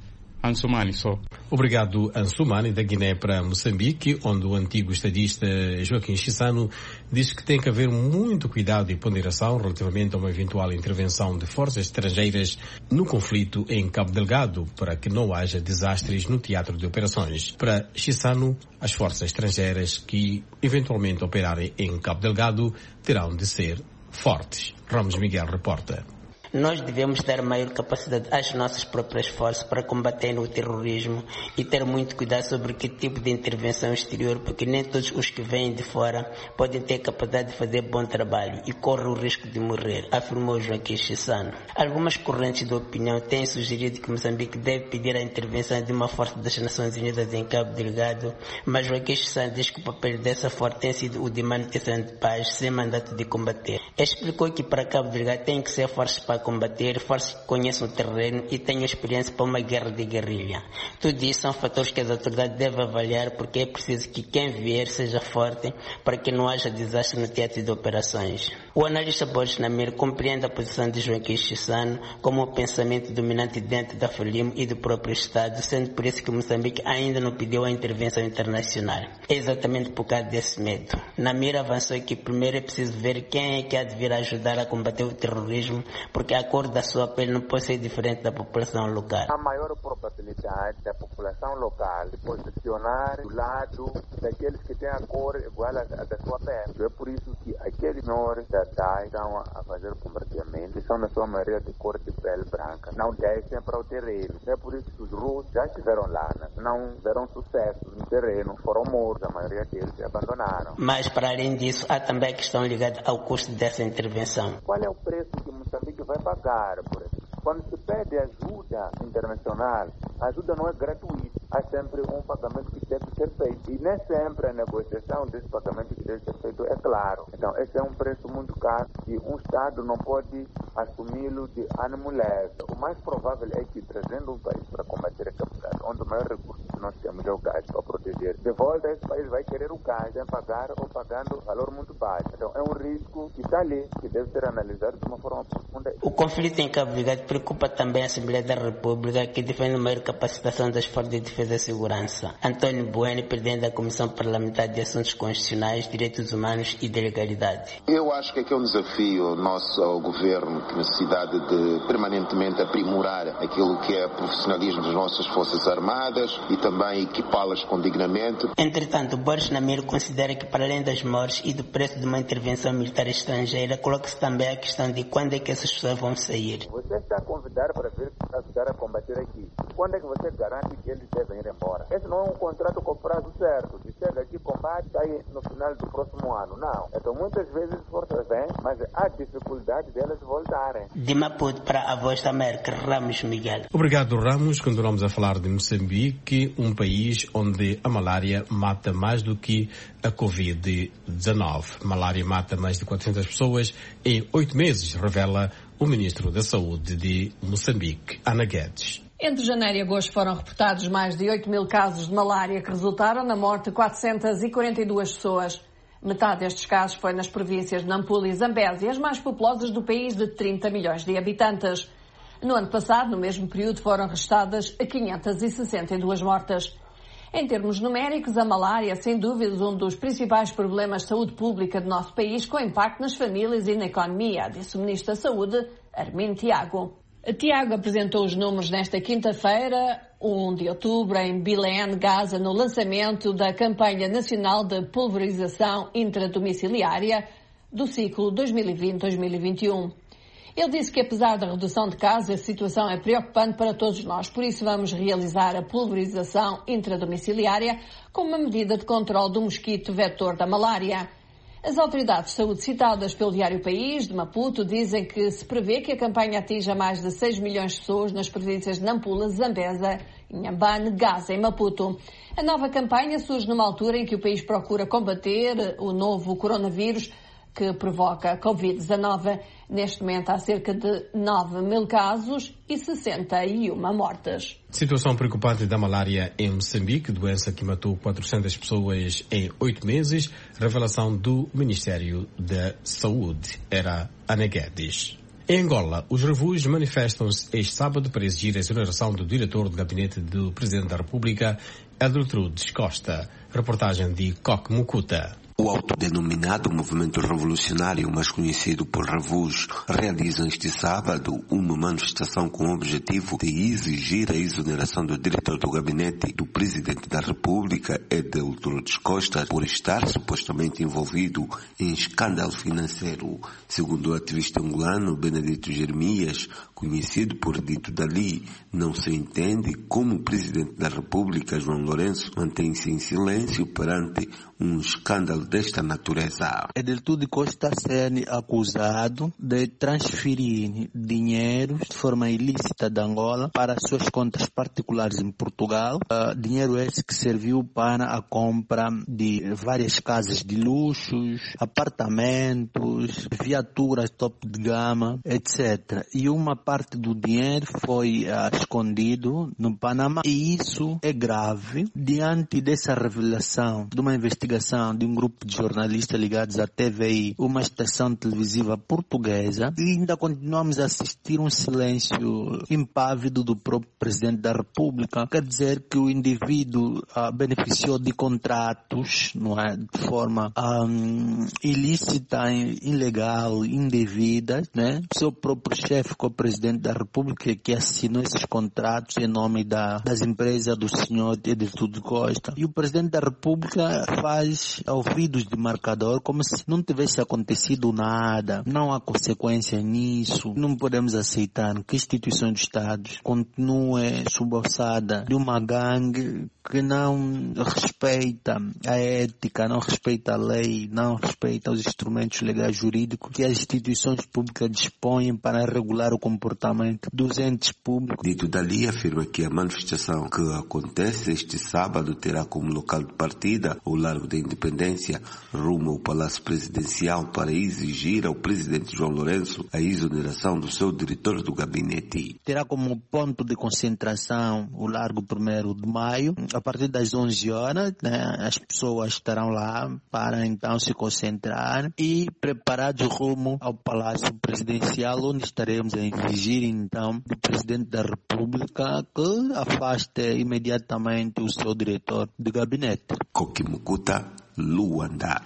Ansumani só. Obrigado, Ansumani, da Guiné para Moçambique, onde o antigo estadista Joaquim Chissano diz que tem que haver muito cuidado e ponderação relativamente a uma eventual intervenção de forças estrangeiras no conflito em Cabo Delgado, para que não haja desastres no teatro de operações. Para Chissano, as forças estrangeiras que eventualmente operarem em Cabo Delgado terão de ser fortes. Ramos Miguel reporta. Nós devemos dar maior capacidade às nossas próprias forças para combater o terrorismo e ter muito cuidado sobre que tipo de intervenção exterior, porque nem todos os que vêm de fora podem ter capacidade de fazer bom trabalho e correm o risco de morrer, afirmou Joaquim Chissano. Algumas correntes de opinião têm sugerido que Moçambique deve pedir a intervenção de uma força das Nações Unidas em Cabo Delgado, mas Joaquim Chissano diz que o papel dessa força tem sido o de manutenção de paz sem mandato de combater. Explicou que para Cabo Delgado tem que ser forças para combater, forças que conhecem o terreno e tenham experiência para uma guerra de guerrilha. Tudo isso são fatores que as autoridades devem avaliar, porque é preciso que quem vier seja forte para que não haja desastre no teatro de operações. O analista Borges Namir compreende a posição de Joaquim Chissano como um pensamento dominante dentro da FRELIMO e do próprio Estado, sendo por isso que Moçambique ainda não pediu a intervenção internacional. É exatamente por causa desse medo. Namir avançou que primeiro é preciso ver quem é que há de vir ajudar a combater o terrorismo, porque a cor da sua pele não pode ser diferente da população local. A maior probabilidade da população local de posicionar do lado daqueles que têm a cor igual à da sua pele. É por isso que aqueles menores da idade estão a fazer bombardeamento e são na sua maioria de cor de pele branca. Não descem para o terreno. É por isso que os russos já estiveram lá, né? Não deram sucesso no terreno, foram mortos, a maioria deles se abandonaram. Mas para além disso, há também a questão ligada ao custo dessa intervenção. Qual é o preço que Moçambique vai pagar por isso? Quando se pede ajuda internacional, a ajuda não é gratuita. Há sempre um pagamento que deve ser feito. E nem sempre a negociação desse pagamento que deve ser feito é claro. Então, esse é um preço muito caro e um Estado não pode assumi-lo de ânimo leve. O mais provável é que, trazendo um país para combater a capital, onde o maior recurso que nós temos é o gás para proteger, de volta esse país vai querer o gás, sem pagar ou pagando valor muito baixo. Então, é um risco que está ali, que deve ser analisado de uma forma profunda. O conflito em Cabo Delgado preocupa também a Assembleia da República, que defende a maior capacitação das forças de defesa e segurança. António Bueno, presidente da Comissão Parlamentar de Assuntos Constitucionais, Direitos Humanos e de Legalidade. Eu acho que aqui é um desafio nosso ao governo, que necessidade de permanentemente aprimorar aquilo que é o profissionalismo das nossas Forças Armadas e também equipá-las com dignamente. Entretanto, Borges Namir considera que, para além das mortes e do preço de uma intervenção militar estrangeira, coloca-se também a questão de quando é que essas pessoas vão sair. Você está a convidar para vir ajudar a combater aqui. Quando é que você garante que eles devem ir embora? Esse não é um contrato com prazo certo. Se chega aqui, combate, sai no final do próximo ano. Não. Então, muitas vezes as forças vêm, mas há dificuldade delas voltarem. De Maputo para a Voz da América, Ramos Miguel. Obrigado, Ramos. Continuamos a falar de Moçambique, um país onde a malária mata mais do que a covid dezenove. Malária mata mais de quatrocentas pessoas em oito meses, revela o Ministro da Saúde de Moçambique, Ana Guedes. Entre janeiro e agosto foram reportados mais de oito mil casos de malária que resultaram na morte de quatrocentas e quarenta e duas pessoas. Metade destes casos foi nas províncias de Nampula e Zambésia, as mais populosas do país de trinta milhões de habitantes. No ano passado, no mesmo período, foram registadas quinhentas e sessenta e duas mortes. Em termos numéricos, a malária é sem dúvida um dos principais problemas de saúde pública do nosso país, com impacto nas famílias e na economia, disse o Ministro da Saúde, Armindo Tiago. Tiago apresentou os números nesta quinta-feira, primeiro de outubro, em Belém, Gaza, no lançamento da campanha nacional de pulverização intradomiciliária do ciclo dois mil e vinte a dois mil e vinte e um. Ele disse que, apesar da redução de casos, a situação é preocupante para todos nós. Por isso, vamos realizar a pulverização intradomiciliária como uma medida de controle do mosquito vetor da malária. As autoridades de saúde citadas pelo Diário País, de Maputo, dizem que se prevê que a campanha atinja mais de seis milhões de pessoas nas províncias de Nampula, Zambésia, Inhambane, Gaza e Maputo. A nova campanha surge numa altura em que o país procura combater o novo coronavírus que provoca a covid dezenove. Neste momento há cerca de nove mil casos e sessenta e uma mortes. Situação preocupante da malária em Moçambique, doença que matou quatrocentas pessoas em oito meses. Revelação do Ministério da Saúde. Era Ana Guedes. Em Angola, os revus manifestam-se este sábado para exigir a exoneração do diretor de gabinete do Presidente da República, Adeltrudes Costa. Reportagem de Coque Mucuta. O autodenominado Movimento Revolucionário, mais conhecido por revus, realiza este sábado uma manifestação com o objetivo de exigir a exoneração do diretor do gabinete do Presidente da República, Adeltrudes Costa, por estar supostamente envolvido em escândalo financeiro. Segundo o ativista angolano Benedito Jeremias, conhecido por Dito Dali, não se entende como o Presidente da República, João Lourenço, mantém-se em silêncio perante um escândalo desta natureza. Adeltrudes Costa está sendo acusado de transferir dinheiro de forma ilícita de Angola para suas contas particulares em Portugal. Uh, dinheiro esse que serviu para a compra de várias casas de luxos, apartamentos, viaturas top de gama, etcétera. E uma parte do dinheiro foi uh, escondido no Panamá. E isso é grave diante dessa revelação de uma investigação de um grupo de jornalistas ligados à T V I, uma estação televisiva portuguesa, e ainda continuamos a assistir um silêncio impávido do próprio Presidente da República. Quer dizer que o indivíduo uh, beneficiou de contratos, não é, de forma um, ilícita, ilegal, indevida, né? Seu próprio chefe, que é o Presidente da República, que assinou esses contratos em nome da, das empresas do senhor Adeltrudes Costa. E o Presidente da República faz ouvidos de marcador como se não tivesse acontecido nada. Não há consequência nisso. Não podemos aceitar que a instituição do Estado continue subossada de uma gangue que não respeita a ética, não respeita a lei, não respeita os instrumentos legais jurídicos que as instituições públicas dispõem para regular o comportamento dos entes públicos. Dito Dali afirma que a manifestação que acontece este sábado terá como local de partida o Largo da Independência, rumo ao Palácio Presidencial, para exigir ao Presidente João Lourenço a exoneração do seu diretor do gabinete. Terá como ponto de concentração o Largo primeiro de Maio. A partir das onze horas, né, as pessoas estarão lá para então se concentrar e preparados rumo ao Palácio Presidencial, onde estaremos a exigir então do Presidente da República que afaste imediatamente o seu diretor de gabinete. Coque Mucuta, Luanda.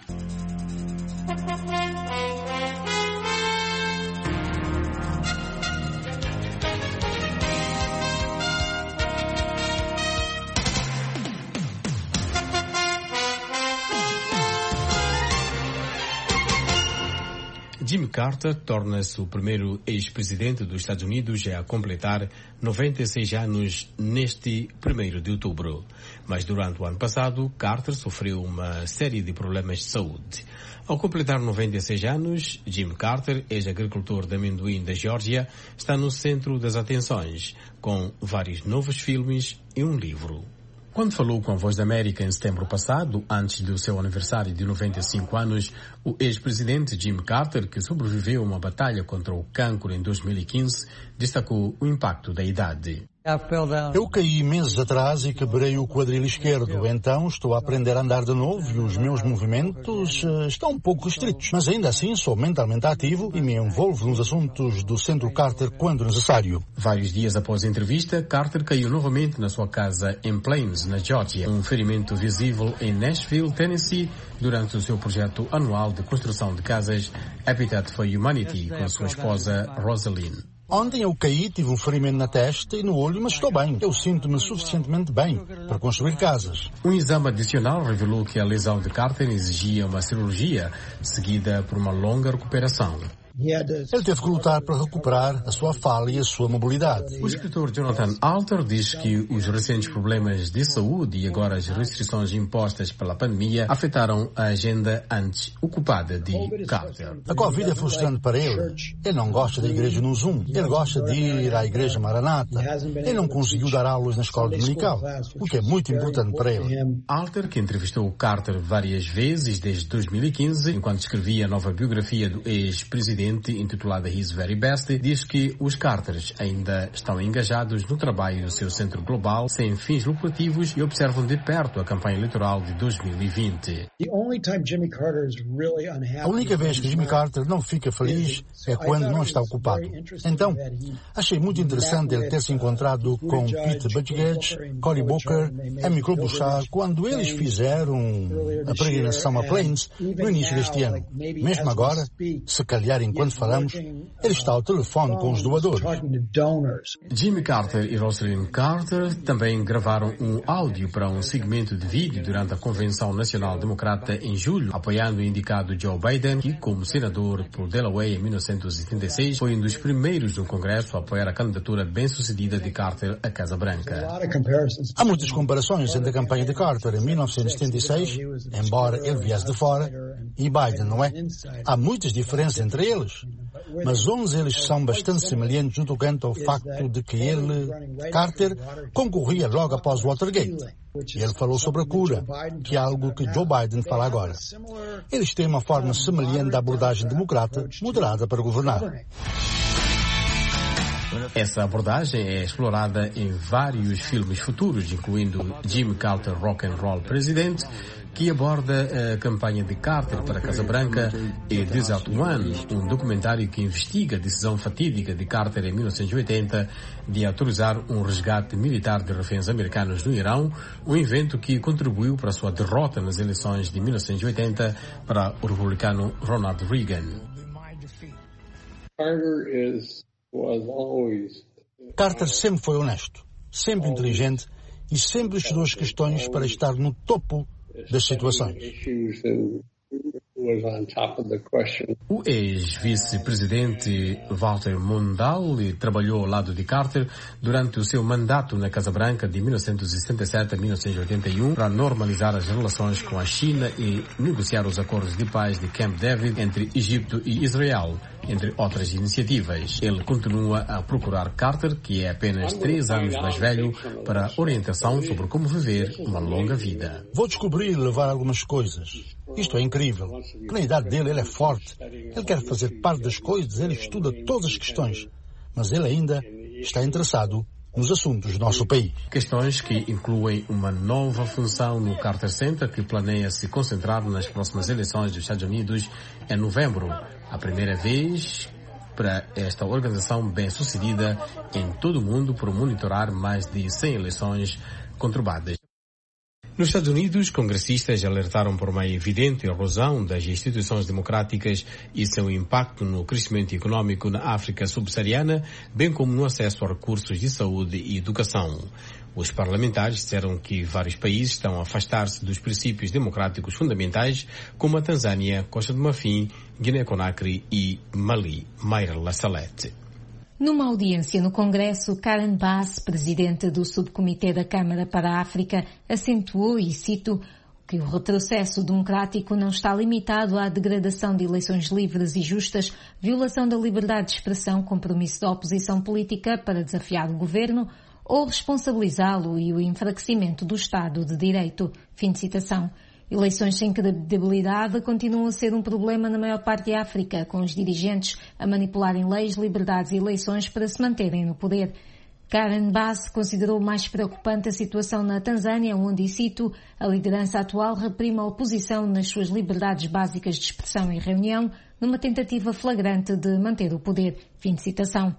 Jimmy Carter torna-se o primeiro ex-presidente dos Estados Unidos a completar noventa e seis anos neste primeiro de outubro. Mas durante o ano passado, Carter sofreu uma série de problemas de saúde. Ao completar noventa e seis anos, Jimmy Carter, ex-agricultor de amendoim da Geórgia, está no centro das atenções, com vários novos filmes e um livro. Quando falou com a Voz da América em setembro passado, antes do seu aniversário de noventa e cinco anos, o ex-presidente Jimmy Carter, que sobreviveu a uma batalha contra o cancro em dois mil e quinze, destacou o impacto da idade. Eu caí meses atrás e quebrei o quadril esquerdo, então estou a aprender a andar de novo e os meus movimentos uh, estão um pouco restritos. Mas ainda assim sou mentalmente ativo e me envolvo nos assuntos do Centro Carter quando necessário. Vários dias após a entrevista, Carter caiu novamente na sua casa em Plains, na Geórgia. Um ferimento visível em Nashville, Tennessee, durante o seu projeto anual de construção de casas Habitat for Humanity, com sua esposa Rosalind. Ontem eu caí, tive um ferimento na testa e no olho, mas estou bem. Eu sinto-me suficientemente bem para construir casas. Um exame adicional revelou que a lesão de Carter exigia uma cirurgia, seguida por uma longa recuperação. Ele teve que lutar para recuperar a sua fala e a sua mobilidade. O escritor Jonathan Alter diz que os recentes problemas de saúde e agora as restrições impostas pela pandemia afetaram a agenda antes ocupada de Carter. A Covid é frustrante para ele. Ele não gosta da igreja no Zoom. Ele gosta de ir à igreja Maranata. Ele não conseguiu dar aulas na escola dominical, o que é muito importante para ele. Alter, que entrevistou Carter várias vezes desde dois mil e quinze, enquanto escrevia a nova biografia do ex-presidente independente, intitulada His Very Best, diz que os Carters ainda estão engajados no trabalho do seu centro global, sem fins lucrativos, e observam de perto a campanha eleitoral de dois mil e vinte. A única vez que Jimmy Carter não fica feliz é quando não está ocupado. Então, achei muito interessante ele ter se encontrado com Pete Buttigieg, Cory Booker, Amy Klobuchar, quando eles fizeram a peregrinação a Plains no início deste ano. Mesmo agora, se calhar enquanto falamos, ele está ao telefone com os doadores. Jimmy Carter e Rosalynn Carter também gravaram um áudio para um segmento de vídeo durante a Convenção Nacional Democrata em julho, apoiando o indicado Joe Biden, que, como senador por Delaware em mil novecentos e setenta e seis, foi um dos primeiros no Congresso a apoiar a candidatura bem-sucedida de Carter à Casa Branca. Há muitas comparações entre a campanha de Carter em mil novecentos e setenta e seis, embora ele viesse de fora, e Biden, não é? Há muitas diferenças entre eles, mas uns eles são bastante semelhantes no tocante ao facto de que ele, Carter, concorria logo após Watergate. Ele falou sobre a cura, que é algo que Joe Biden fala agora. Eles têm uma forma semelhante da abordagem democrata moderada para governar. Essa abordagem é explorada em vários filmes futuros, incluindo Jimmy Carter Rock and Roll President, que aborda a campanha de Carter para a Casa Branca, e Desert One, um documentário que investiga a decisão fatídica de Carter em mil novecentos e oitenta de autorizar um resgate militar de reféns americanos no Irão, um evento que contribuiu para a sua derrota nas eleições de mil novecentos e oitenta para o republicano Ronald Reagan. Carter sempre foi honesto, sempre inteligente e sempre estudou as questões para estar no topo das situações. O ex-vice-presidente Walter Mondale trabalhou ao lado de Carter durante o seu mandato na Casa Branca de mil novecentos e setenta e sete a mil novecentos e oitenta e um para normalizar as relações com a China e negociar os acordos de paz de Camp David entre Egito e Israel, entre outras iniciativas. Ele continua a procurar Carter, que é apenas três anos mais velho, para orientação sobre como viver uma longa vida. Vou descobrir e levar algumas coisas. Isto é incrível. Na idade dele, ele é forte. Ele quer fazer parte das coisas, ele estuda todas as questões. Mas ele ainda está interessado nos assuntos do nosso país. Questões que incluem uma nova função no Carter Center, que planeia se concentrar nas próximas eleições dos Estados Unidos em novembro. A primeira vez para esta organização bem-sucedida em todo o mundo por monitorar mais de cem eleições conturbadas. Nos Estados Unidos, congressistas alertaram por uma evidente erosão das instituições democráticas e seu impacto no crescimento econômico na África subsaariana, bem como no acesso a recursos de saúde e educação. Os parlamentares disseram que vários países estão a afastar-se dos princípios democráticos fundamentais, como a Tanzânia, Costa do Marfim, Guiné-Conakry e Mali. Mayra Lassalete. Numa audiência no Congresso, Karen Bass, presidente do Subcomitê da Câmara para a África, acentuou, e cito, que o retrocesso democrático não está limitado à degradação de eleições livres e justas, violação da liberdade de expressão, compromisso da oposição política para desafiar o governo ou responsabilizá-lo e o enfraquecimento do Estado de Direito. Fim de citação. Eleições sem credibilidade continuam a ser um problema na maior parte da África, com os dirigentes a manipularem leis, liberdades e eleições para se manterem no poder. Karen Bass considerou mais preocupante a situação na Tanzânia, onde, e cito, a liderança atual reprime a oposição nas suas liberdades básicas de expressão e reunião, numa tentativa flagrante de manter o poder. Fim de citação.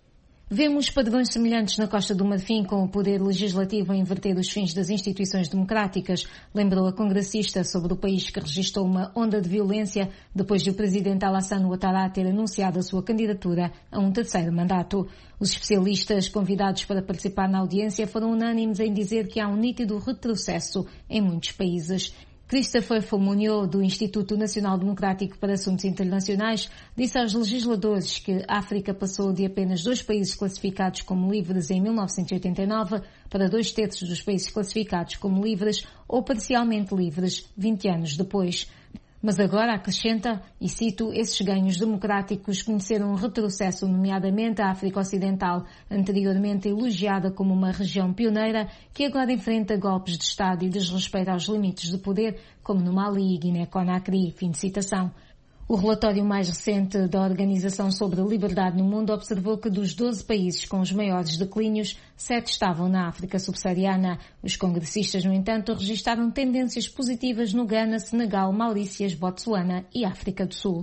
Vemos padrões semelhantes na Costa do Marfim, com o poder legislativo a inverter os fins das instituições democráticas, lembrou a congressista sobre o país que registrou uma onda de violência depois de o presidente Alassane Ouattara ter anunciado a sua candidatura a um terceiro mandato. Os especialistas convidados para participar na audiência foram unânimes em dizer que há um nítido retrocesso em muitos países. Christopher Fomunho, do Instituto Nacional Democrático para Assuntos Internacionais, disse aos legisladores que a África passou de apenas dois países classificados como livres em mil novecentos e oitenta e nove para dois terços dos países classificados como livres ou parcialmente livres vinte anos depois. Mas agora, acrescenta, e cito, esses ganhos democráticos conheceram um retrocesso, nomeadamente a África Ocidental, anteriormente elogiada como uma região pioneira, que agora enfrenta golpes de Estado e desrespeito aos limites de poder, como no Mali e Guiné-Conakry. Fim de citação. O relatório mais recente da Organização sobre a Liberdade no Mundo observou que dos doze países com os maiores declínios, sete estavam na África subsaariana. Os congressistas, no entanto, registaram tendências positivas no Ghana, Senegal, Maurícias, Botsuana e África do Sul.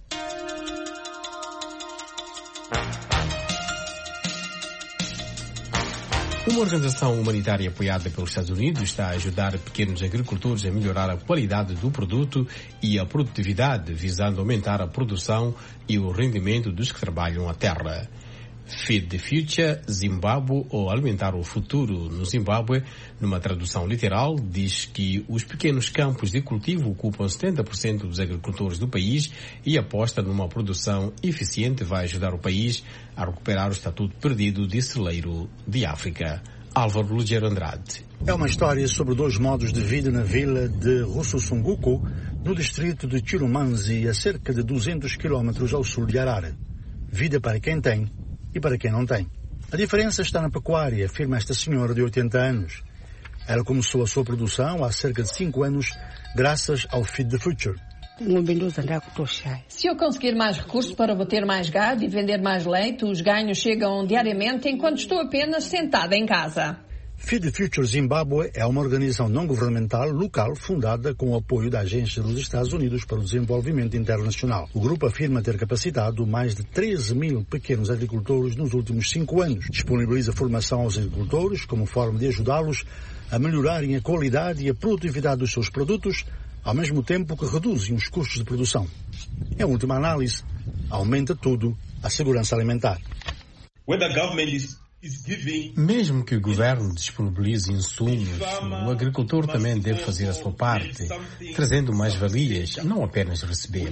Uma organização humanitária apoiada pelos Estados Unidos está a ajudar pequenos agricultores a melhorar a qualidade do produto e a produtividade, visando aumentar a produção e o rendimento dos que trabalham a terra. Feed the Future Zimbabwe, ou Alimentar o Futuro no Zimbábue, numa tradução literal, diz que os pequenos campos de cultivo ocupam setenta por cento dos agricultores do país e aposta numa produção eficiente vai ajudar o país a recuperar o estatuto perdido de celeiro de África. Álvaro Lugero Andrade. É uma história sobre dois modos de vida na vila de Russusunguku, no distrito de Chirumanzi, a cerca de duzentos quilômetros ao sul de Harare. Vida para quem tem e para quem não tem. A diferença está na pecuária, afirma esta senhora de oitenta anos. Ela começou a sua produção há cerca de cinco anos, graças ao Feed the Future. Se eu conseguir mais recursos para bater mais gado e vender mais leite, os ganhos chegam diariamente enquanto estou apenas sentada em casa. Feed the Future Zimbabwe é uma organização não-governamental local fundada com o apoio da Agência dos Estados Unidos para o Desenvolvimento Internacional. O grupo afirma ter capacitado mais de treze mil pequenos agricultores nos últimos cinco anos. Disponibiliza formação aos agricultores como forma de ajudá-los a melhorarem a qualidade e a produtividade dos seus produtos, ao mesmo tempo que reduzem os custos de produção. Em última análise, aumenta tudo a segurança alimentar. Mesmo que o governo disponibilize insumos, o agricultor também deve fazer a sua parte, trazendo mais-valias, não apenas receber.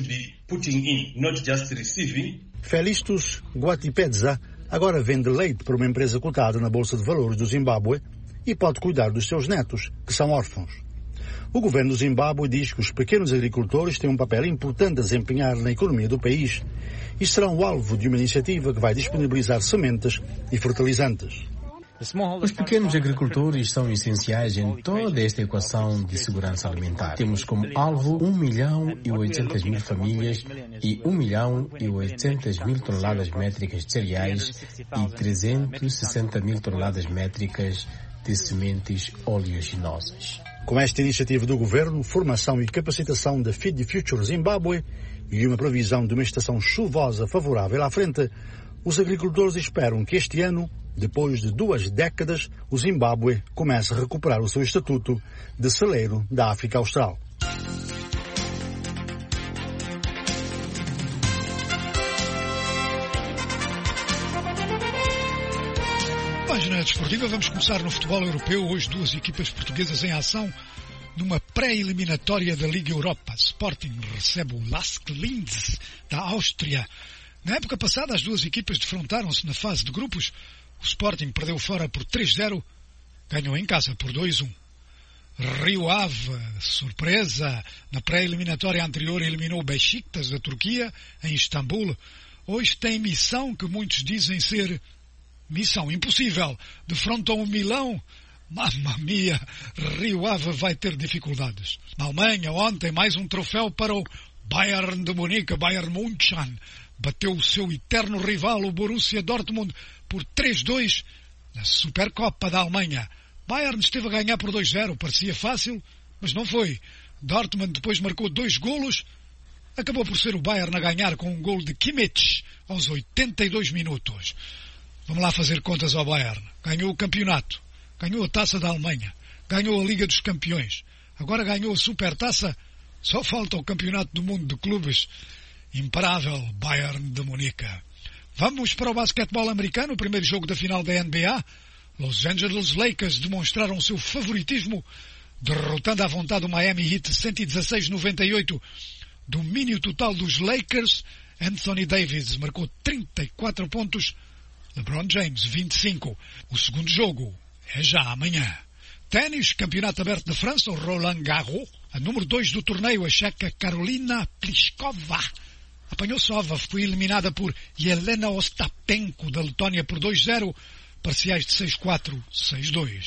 Felistus Guatipedza agora vende leite para uma empresa cotada na Bolsa de Valores do Zimbábue e pode cuidar dos seus netos, que são órfãos. O governo do Zimbábue diz que os pequenos agricultores têm um papel importante a desempenhar na economia do país e serão o alvo de uma iniciativa que vai disponibilizar sementes e fertilizantes. Os pequenos agricultores são essenciais em toda esta equação de segurança alimentar. Temos como alvo um milhão e oitocentas mil famílias e um milhão e oitocentas mil toneladas métricas de cereais e trezentas e sessenta mil toneladas métricas de sementes oleaginosas. Com esta iniciativa do governo, formação e capacitação da Feed the Future Zimbabwe e uma previsão de uma estação chuvosa favorável à frente, os agricultores esperam que este ano, depois de duas décadas, o Zimbábue comece a recuperar o seu estatuto de celeiro da África Austral. Página desportiva, vamos começar no futebol europeu. Hoje duas equipas portuguesas em ação numa pré-eliminatória da Liga Europa. Sporting recebe o Lask Linz da Áustria. Na época passada as duas equipas defrontaram-se na fase de grupos. O Sporting perdeu fora por três zero, ganhou em casa por dois um. Rio Ave, surpresa, na pré-eliminatória anterior eliminou o Beşiktaş da Turquia em Istambul. Hoje tem missão que muitos dizem ser missão impossível. Defrontam o Milão. Mamma mia, Rio Ave vai ter dificuldades. Na Alemanha, ontem, mais um troféu para o Bayern de Munique. Bayern München bateu o seu eterno rival, o Borussia Dortmund, por três dois na Supercopa da Alemanha. Bayern esteve a ganhar por dois zero, parecia fácil, mas não foi. Dortmund depois marcou dois golos, acabou por ser o Bayern a ganhar com um gol de Kimmich aos oitenta e dois minutos. Vamos lá fazer contas ao Bayern. Ganhou o campeonato, ganhou a Taça da Alemanha, ganhou a Liga dos Campeões, agora ganhou a Supertaça, só falta o Campeonato do Mundo de Clubes. Imparável Bayern de Munique. Vamos para o basquetebol americano, o primeiro jogo da final da N B A. Los Angeles Lakers demonstraram o seu favoritismo, derrotando à vontade o Miami Heat cento e dezasseis a noventa e oito. Domínio total dos Lakers. Anthony Davis marcou trinta e quatro pontos, LeBron James vinte e cinco. O segundo jogo é já amanhã. Ténis, Campeonato Aberto de França, o Roland Garros. A número dois do torneio, a checa Karolina Pliskova, apanhou sova, foi eliminada por Jelena Ostapenko da Letónia por dois zero, parciais de seis quatro, seis dois.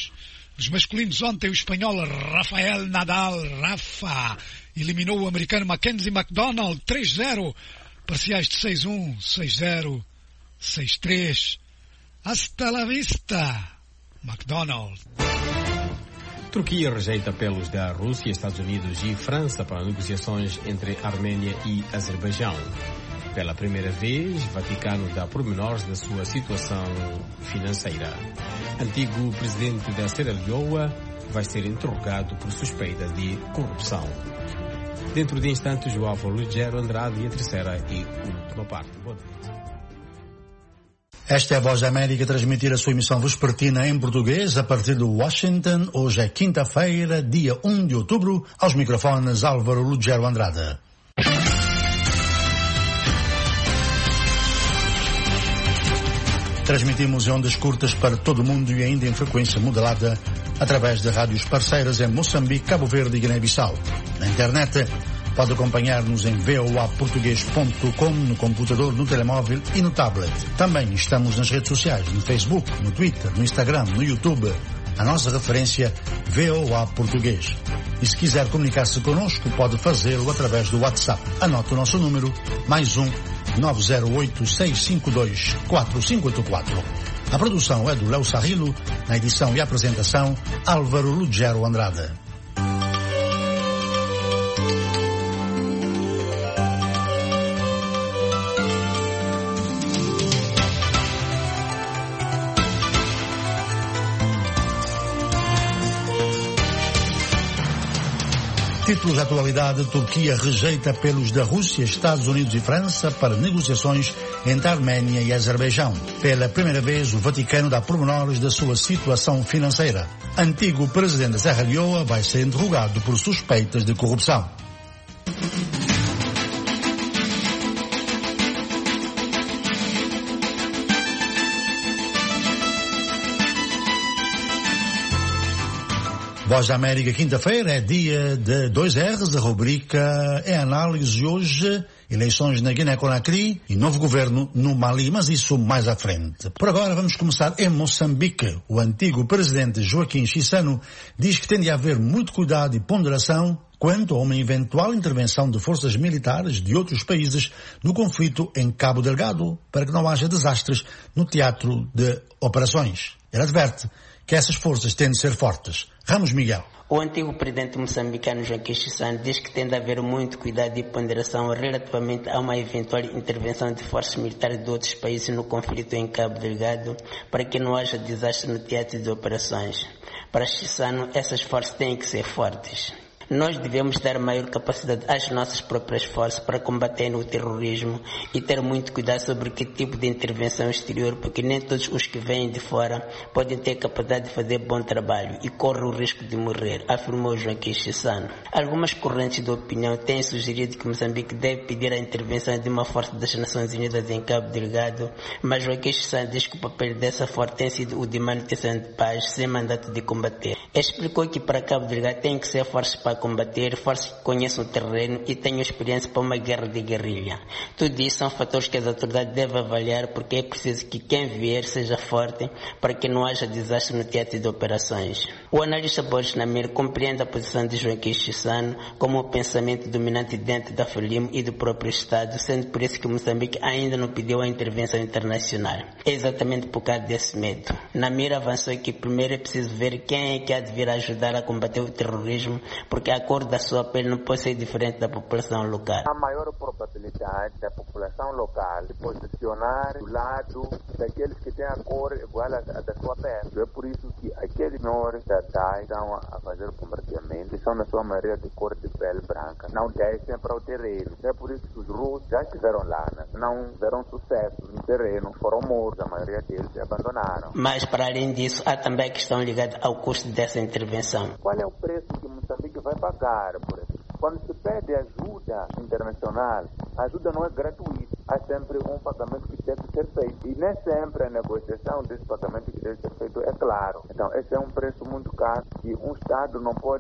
Os masculinos ontem, o espanhol Rafael Nadal, Rafa, eliminou o americano Mackenzie McDonald três zero, parciais de seis um, seis zero, seis três. Hasta la vista, McDonald. Turquia rejeita apelos da Rússia, Estados Unidos e França para negociações entre Arménia e Azerbaijão. Pela primeira vez, Vaticano dá pormenores da sua situação financeira. Antigo presidente da Sierra Leoa vai ser interrogado por suspeita de corrupção. Dentro de instantes, o Álvaro Lugero Andrade e a terceira e última parte. Boa noite. Esta é a Voz da América, transmitir a sua emissão vespertina em português a partir de Washington. Hoje é quinta-feira, dia um de outubro. Aos microfones, Álvaro Lugero Andrade. Transmitimos em ondas curtas para todo o mundo e ainda em frequência modulada através de rádios parceiras em Moçambique, Cabo Verde e Guiné-Bissau. Na internet, pode acompanhar-nos em v o a português ponto com, no computador, no telemóvel e no tablet. Também estamos nas redes sociais, no Facebook, no Twitter, no Instagram, no YouTube. A nossa referência, V O A Português. E se quiser comunicar-se connosco, pode fazê-lo através do WhatsApp. Anote o nosso número, mais um, nove zero oito, seis cinco dois, quatro cinco oito quatro. A produção é do Léo Sarrilo, na edição e apresentação, Álvaro Lugero Andrade. Títulos da atualidade: Turquia rejeita apelos da Rússia, Estados Unidos e França para negociações entre a Arménia e Azerbaijão. Pela primeira vez, o Vaticano dá pormenores da sua situação financeira. Antigo presidente da Serra Leoa vai ser interrogado por suspeitas de corrupção. Voz da América, quinta-feira, é dia de dois R's, a rubrica é análise hoje, eleições na Guiné-Conakry e novo governo no Mali, mas isso mais à frente. Por agora vamos começar em Moçambique. O antigo presidente Joaquim Chissano diz que tem de haver muito cuidado e ponderação quanto a uma eventual intervenção de forças militares de outros países no conflito em Cabo Delgado, para que não haja desastres no teatro de operações. Ele adverte que essas forças têm de ser fortes. Ramos Miguel. O antigo presidente moçambicano Joaquim Chissano diz que tem de haver muito cuidado e ponderação relativamente a uma eventual intervenção de forças militares de outros países no conflito em Cabo Delgado, para que não haja desastre no teatro de operações. Para Chissano, essas forças têm que ser fortes. Nós devemos dar maior capacidade às nossas próprias forças para combater o terrorismo e ter muito cuidado sobre que tipo de intervenção exterior, porque nem todos os que vêm de fora podem ter capacidade de fazer bom trabalho e correm o risco de morrer, afirmou Joaquim Chissano. Algumas correntes de opinião têm sugerido que Moçambique deve pedir a intervenção de uma força das Nações Unidas em Cabo Delgado, mas Joaquim Chissano diz que o papel dessa força tem sido o de manutenção de paz sem mandato de combater. Explicou que para Cabo Delgado tem que ser forças para combater, forças que conheçam o terreno e tenham experiência para uma guerra de guerrilha. Tudo isso são fatores que as autoridades devem avaliar, porque é preciso que quem vier seja forte para que não haja desastre no teatro de operações. O analista Boris Namir compreende a posição de Joaquim Chissano como o pensamento dominante dentro da FRELIMO e do próprio Estado, sendo por isso que Moçambique ainda não pediu a intervenção internacional. É exatamente por causa desse medo. Namir avançou que primeiro é preciso ver quem é que há de vir ajudar a combater o terrorismo, porque a cor da sua pele não pode ser diferente da população local. A maior probabilidade da população local se posicionar do lado daqueles que têm a cor igual à da sua pele. É por isso que aqueles menores da idade estão a fazer o bombardeamento, que são na sua maioria de cor de pele branca. Não descem para o terreno. É por isso que os russos já estiveram lá, né? Não deram sucesso no terreno, foram mortos, a maioria deles se abandonaram. Mas para além disso, há também a questão ligada ao custo dessa intervenção. Qual é o preço que Moçambique vai pagar por isso? Quando se pede ajuda internacional, a ajuda não é gratuita. Há sempre um pagamento que deve ser feito. E nem sempre a negociação desse pagamento que deve ser feito é claro. Então, esse é um preço muito caro e um Estado não pode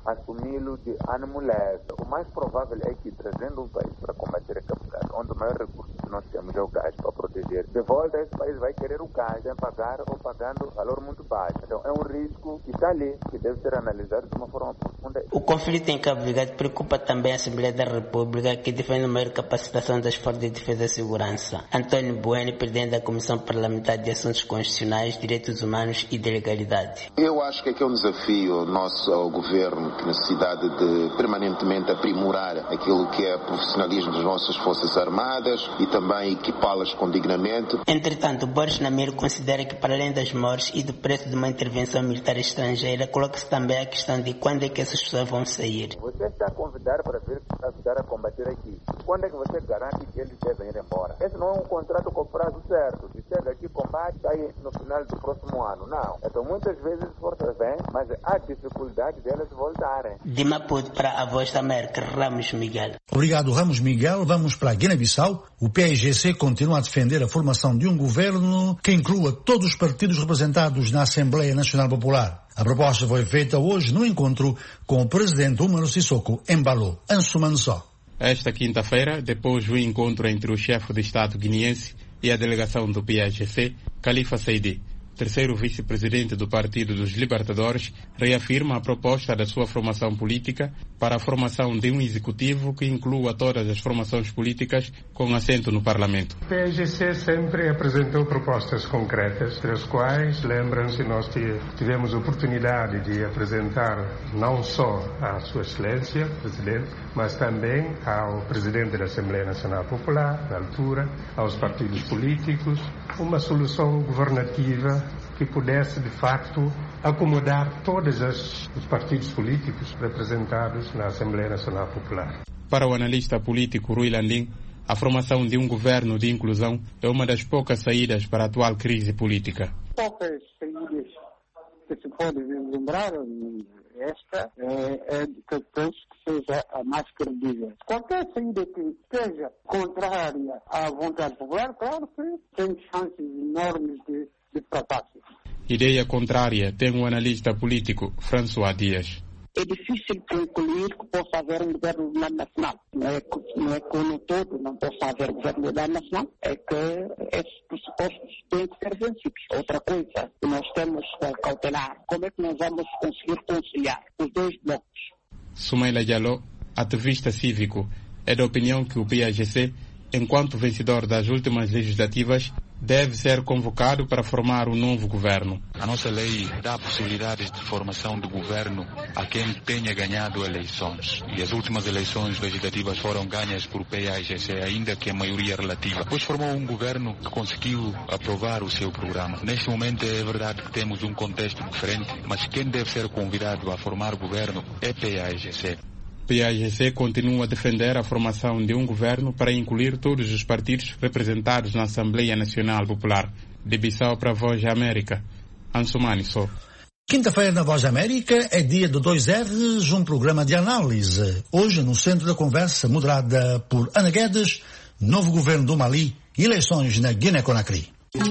assumi-lo de ano leve. O mais provável é que, trazendo um país para combater a Cabo Verde, onde o maior recurso que nós temos é o gás para proteger, de volta esse país vai querer o gás sem pagar ou pagando valor muito baixo. Então é um risco que está ali, que deve ser analisado de uma forma profunda. O conflito em Cabo Verde preocupa também a Assembleia da República, que defende uma maior capacitação das forças de defesa e segurança. Antônio Bueno, presidente da Comissão Parlamentar de Assuntos Constitucionais, Direitos Humanos e de Legalidade. Eu acho que aqui é um desafio nosso ao governo, que necessidade de permanentemente aprimorar aquilo que é o profissionalismo das nossas Forças Armadas e também equipá-las com dignamente. Entretanto, Boris Namiro considera que, para além das mortes e do preço de uma intervenção militar estrangeira, coloca-se também a questão de quando é que essas pessoas vão sair. Você está a convidar para vir ajudar a combater aqui. Quando é que você garante que eles devem ir embora? Esse não é um contrato com prazo certo. Se chega aqui, combate, sai no final do próximo ano. Não. Então, muitas vezes as forças vêm, mas há dificuldade delas voltarem. De Maputo para a Voz da América, Ramos Miguel. Obrigado, Ramos Miguel. Vamos para a Guiné-Bissau. O P A I G C continua a defender a formação de um governo que inclua todos os partidos representados na Assembleia Nacional Popular. A proposta foi feita hoje no encontro com o presidente Umaro Sissoko em Balo, Ansumano só. Esta quinta-feira, depois do encontro entre o chefe de Estado guineense e a delegação do P A I G C, Khalifa Saidi, terceiro vice-presidente do Partido dos Libertadores, reafirma a proposta da sua formação política para a formação de um executivo que inclua todas as formações políticas com assento no Parlamento. O P A I G C sempre apresentou propostas concretas, das quais, lembram-se, nós tivemos a oportunidade de apresentar não só à Sua Excelência, Presidente, mas também ao Presidente da Assembleia Nacional Popular, na altura, aos partidos políticos, uma solução governativa que pudesse, de facto, acomodar todos os partidos políticos representados na Assembleia Nacional Popular. Para o analista político Rui Landim, a formação de um governo de inclusão é uma das poucas saídas para a atual crise política. Poucas saídas que se pode vislumbrar, esta é, é que penso que seja a mais credível. Qualquer saída que seja contrária à vontade popular, claro que tem chances enormes de de fracasso. Ideia contrária tem o analista político François Dias. É difícil concluir que possa haver um governo de unidade nacional. Não é, não é que no todo não possa haver governo de unidade nacional, é que esses pressupostos têm que ser vencidos. Outra coisa que nós temos que cautelar, como é que nós vamos conseguir conciliar os dois blocos? Soumaila Diallo, ativista cívico, é da opinião que o P A I G C, enquanto vencedor das últimas legislativas, deve ser convocado para formar um novo governo. A nossa lei dá possibilidades de formação de governo a quem tenha ganhado eleições. E as últimas eleições legislativas foram ganhas por P A I G C, ainda que a maioria relativa. Pois formou um governo que conseguiu aprovar o seu programa. Neste momento é verdade que temos um contexto diferente, mas quem deve ser convidado a formar governo é P A I G C. P A I G C continua a defender a formação de um governo para incluir todos os partidos representados na Assembleia Nacional Popular. De Bissau para a Voz da América, Ansumani só. Quinta-feira na Voz da América é dia do dois R's, um programa de análise. Hoje no centro da conversa, moderada por Ana Guedes, novo governo do Mali e eleições na Guiné-Conakry.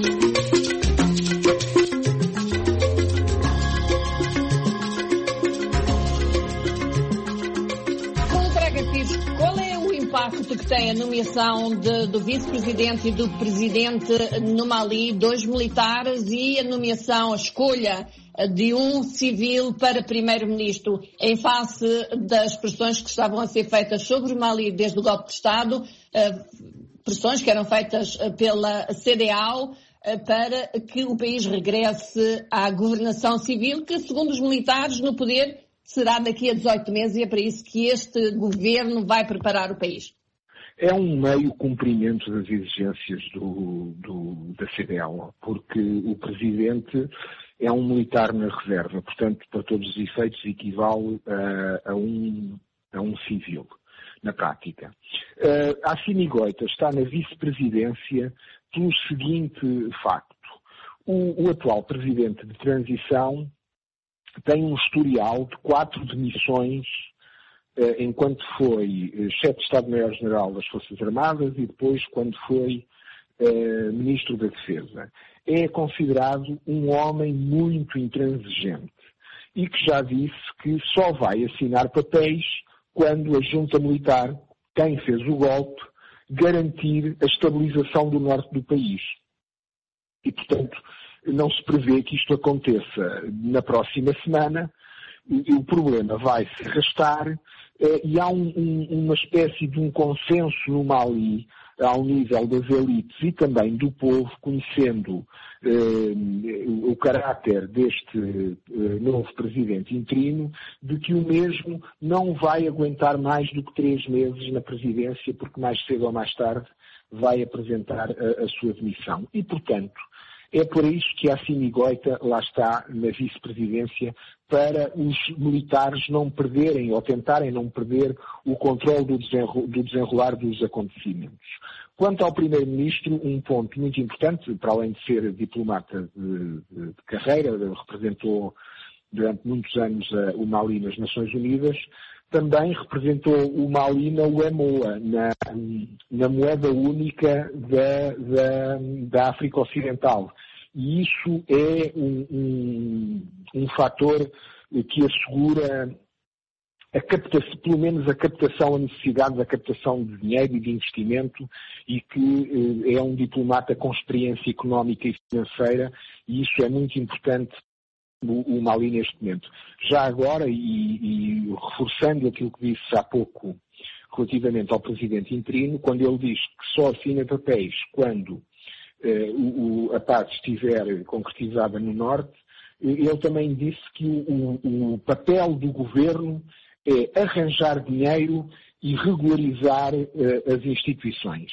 Que tem a nomeação de, do vice-presidente e do presidente no Mali, dois militares, e a nomeação, a escolha de um civil para primeiro-ministro em face das pressões que estavam a ser feitas sobre o Mali desde o golpe de Estado, pressões que eram feitas pela C D A O para que o país regresse à governação civil, que, segundo os militares no poder, será daqui a dezoito meses, e é para isso que este governo vai preparar o país. É um meio cumprimento das exigências do, do, da C D A O, porque o Presidente é um militar na reserva, portanto, para todos os efeitos, equivale a, a, um, a um civil, na prática. Uh, a Sinigoita está na vice-presidência pelo seguinte facto. O, o atual Presidente de transição tem um historial de quatro demissões enquanto foi chefe de Estado-Maior-General das Forças Armadas e depois quando foi eh, Ministro da Defesa. É considerado um homem muito intransigente e que já disse que só vai assinar papéis quando a junta militar, quem fez o golpe, garantir a estabilização do norte do país. E, portanto, não se prevê que isto aconteça na próxima semana. O problema vai se arrastar e há um, um, uma espécie de um consenso no Mali ao nível das elites e também do povo, conhecendo eh, o caráter deste eh, novo presidente interino, de que o mesmo não vai aguentar mais do que três meses na presidência, porque mais cedo ou mais tarde vai apresentar a, a sua demissão. E, portanto, é por isso que a Assimi Goïta lá está na vice-presidência, para os militares não perderem ou tentarem não perder o controle do, desenro, do desenrolar dos acontecimentos. Quanto ao primeiro-ministro, um ponto muito importante, para além de ser diplomata de, de, de carreira, representou durante muitos anos uh, o Mali nas Nações Unidas, também representou o Mali na U E M O A, na, na moeda única da, da, da África Ocidental. E isso é um, um, um fator que assegura, a captação, pelo menos a captação, a necessidade da captação de dinheiro e de investimento, e que é um diplomata com experiência económica e financeira, e isso é muito importante o Mali neste momento. Já agora, e, e reforçando aquilo que disse há pouco relativamente ao presidente interino, quando ele diz que só assina papéis quando eh, o, a paz estiver concretizada no norte, ele também disse que o, o papel do governo é arranjar dinheiro e regularizar eh, as instituições.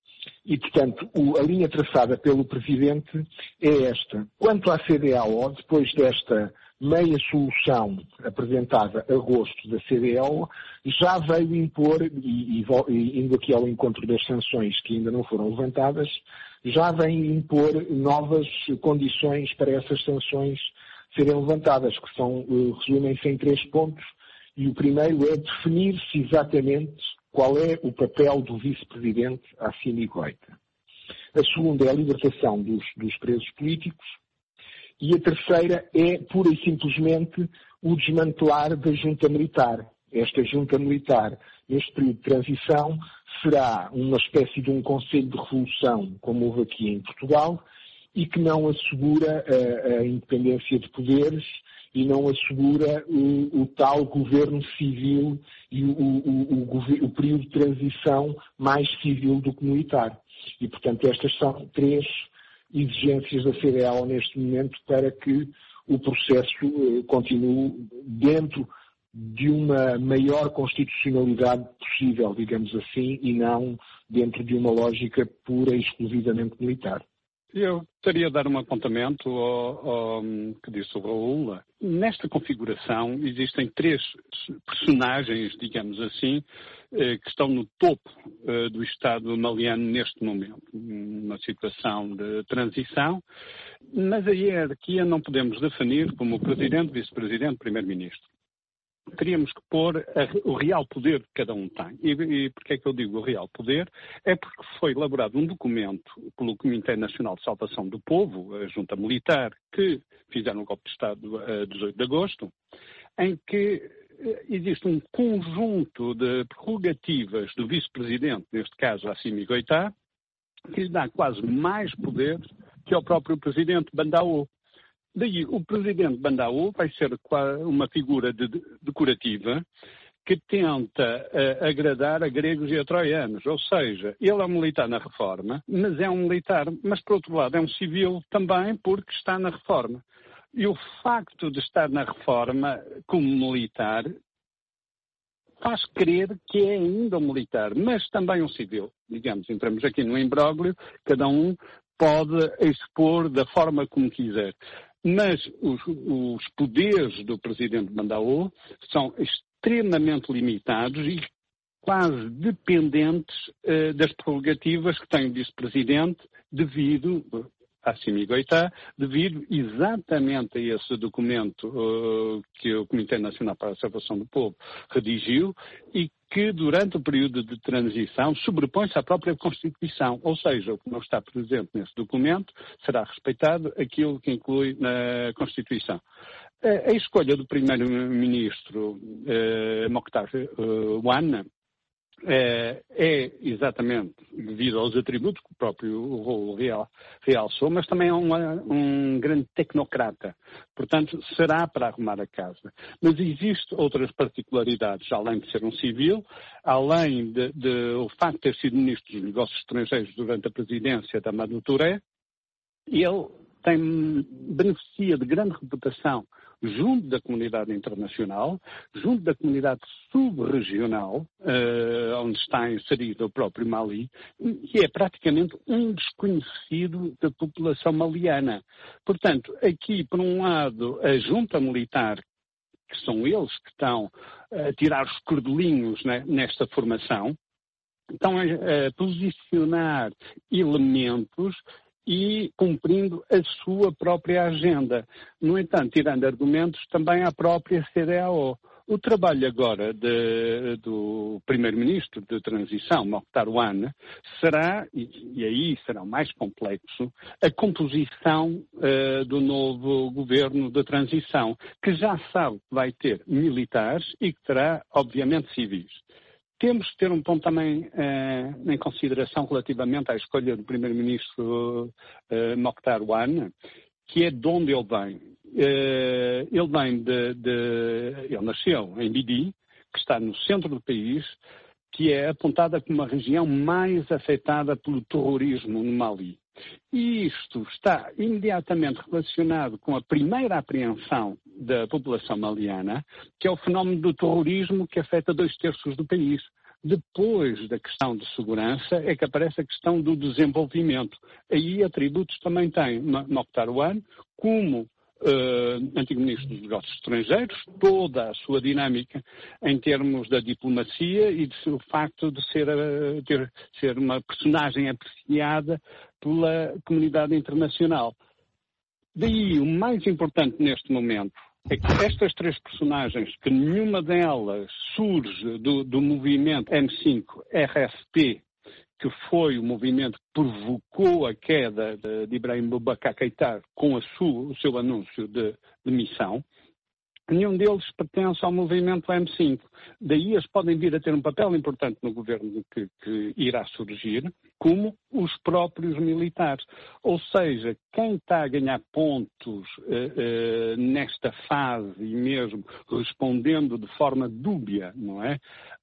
E, portanto, a linha traçada pelo Presidente é esta. Quanto à C D A O, depois desta meia solução apresentada a agosto da C D A O, já veio impor, e, e, e indo aqui ao encontro das sanções que ainda não foram levantadas, já vem impor novas condições para essas sanções serem levantadas, que são, resumem-se em três pontos, e o primeiro é definir-se exatamente qual é o papel do vice-presidente Assimi Goïta. A segunda é a libertação dos, dos presos políticos. E a terceira é, pura e simplesmente, o desmantelar da junta militar. Esta junta militar, neste período de transição, será uma espécie de um conselho de revolução, como houve aqui em Portugal, e que não assegura a, a independência de poderes e não assegura o, o tal governo civil e o, o, o, o período de transição mais civil do que militar. E, portanto, estas são três exigências da C D A O neste momento para que o processo eh, continue dentro de uma maior constitucionalidade possível, digamos assim, e não dentro de uma lógica pura e exclusivamente militar. Eu gostaria de dar um apontamento ao, ao que disse o Raul. Nesta configuração existem três personagens, digamos assim, que estão no topo do Estado maliano neste momento. Uma situação de transição, mas a hierarquia não podemos definir como presidente, vice-presidente, primeiro-ministro. Teríamos que pôr a, o real poder que cada um tem. E, e porquê é que eu digo o real poder? É porque foi elaborado um documento pelo Comitê Nacional de Salvação do Povo, a junta militar, que fizeram o golpe de Estado a dezoito de agosto, em que existe um conjunto de prerrogativas do vice-presidente, neste caso Assimi Goïta, que lhe dá quase mais poder que ao próprio presidente Bandaogo. Daí, o presidente Bandaogo vai ser uma figura de, de, decorativa que tenta uh, agradar a gregos e a troianos. Ou seja, ele é um militar na reforma, mas é um militar, mas por outro lado é um civil também porque está na reforma. E o facto de estar na reforma como militar faz crer que é ainda um militar, mas também um civil. Digamos, entramos aqui no imbróglio, cada um pode expor da forma como quiser. Mas os, os poderes do presidente Bandaogo são extremamente limitados e quase dependentes uh, das prerrogativas que tem o vice-presidente devido a Assimi Goïta, devido exatamente a esse documento uh, que o Comitê Nacional para a Salvação do Povo redigiu e que durante o período de transição sobrepõe-se à própria Constituição, ou seja, o que não está presente nesse documento será respeitado aquilo que inclui na Constituição. a, a escolha do primeiro-ministro uh, Mokhtar uh, Wane É, é exatamente devido aos atributos que o próprio Raul real, realçou, mas também é uma, um grande tecnocrata. Portanto, será para arrumar a casa. Mas existem outras particularidades, além de ser um civil, além de, de o facto de ter sido ministro dos Negócios Estrangeiros durante a presidência da Madu Touré, ele tem, beneficia de grande reputação junto da comunidade internacional, junto da comunidade sub-regional, uh, onde está inserido o próprio Mali, e é praticamente um desconhecido da população maliana. Portanto, aqui, por um lado, a junta militar, que são eles que estão a tirar os cordelinhos, né, nesta formação, estão a, a posicionar elementos e cumprindo a sua própria agenda. No entanto, tirando argumentos também à própria C D A O. O trabalho agora de, do primeiro-ministro de transição, Mokhtar Wane, será, e, e aí será mais complexo, a composição uh, do novo governo de transição, que já sabe que vai ter militares e que terá, obviamente, civis. Temos que ter um ponto também eh, em consideração relativamente à escolha do primeiro-ministro eh, Mokhtar Wane, que é de onde ele vem. Eh, ele vem de, de... Ele nasceu em Bidi, que está no centro do país, que é apontada como a região mais afetada pelo terrorismo no Mali. E isto está imediatamente relacionado com a primeira apreensão da população maliana, que é o fenómeno do terrorismo que afeta dois terços do país. Depois da questão de segurança é que aparece a questão do desenvolvimento. Aí atributos também tem Mokhtar Wane como Uh, antigo ministro dos Negócios Estrangeiros, toda a sua dinâmica em termos da diplomacia e de, o facto de ser, uh, ter, ser uma personagem apreciada pela comunidade internacional. Daí, o mais importante neste momento é que estas três personagens, que nenhuma delas surge do, do movimento M cinco R S P, que foi o movimento que provocou a queda de, de Ibrahim Boubacar Keïta com a sua, o seu anúncio de, de missão, nenhum deles pertence ao movimento M cinco. Daí eles podem vir a ter um papel importante no governo que, que irá surgir, como os próprios militares. Ou seja, quem está a ganhar pontos eh, eh, nesta fase e mesmo respondendo de forma dúbia, não é,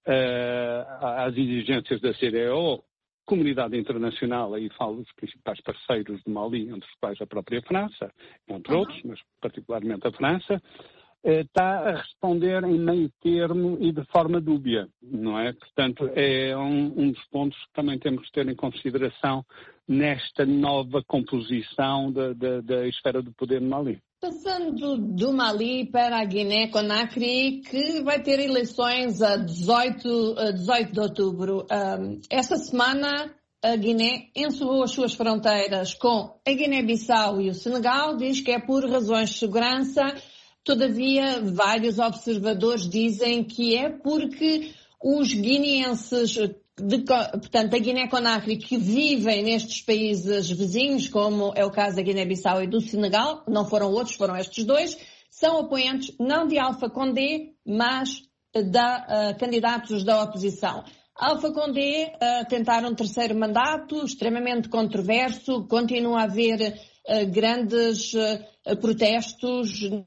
eh, às exigências da C D A O, comunidade internacional, aí falo dos principais parceiros de Mali, entre os quais a própria França, entre uhum. outros, mas particularmente a França, eh, está a responder em meio termo e de forma dúbia, não é? Portanto, é um, um dos pontos que também temos que ter em consideração nesta nova composição da, da, da esfera do poder no Mali. Passando do Mali para a Guiné-Conakry, que vai ter eleições a dezoito, a dezoito de outubro. Um, esta semana, a Guiné encerrou as suas fronteiras com a Guiné-Bissau e o Senegal, diz que é por razões de segurança. Todavia, vários observadores dizem que é porque os guineenses, de, portanto, a Guiné-Conakry, que vivem nestes países vizinhos, como é o caso da Guiné-Bissau e do Senegal, não foram outros, foram estes dois, são apoiantes não de Alpha Condé, mas de uh, candidatos da oposição. Alpha Condé uh, tentaram um terceiro mandato, extremamente controverso, continua a haver uh, grandes uh, protestos no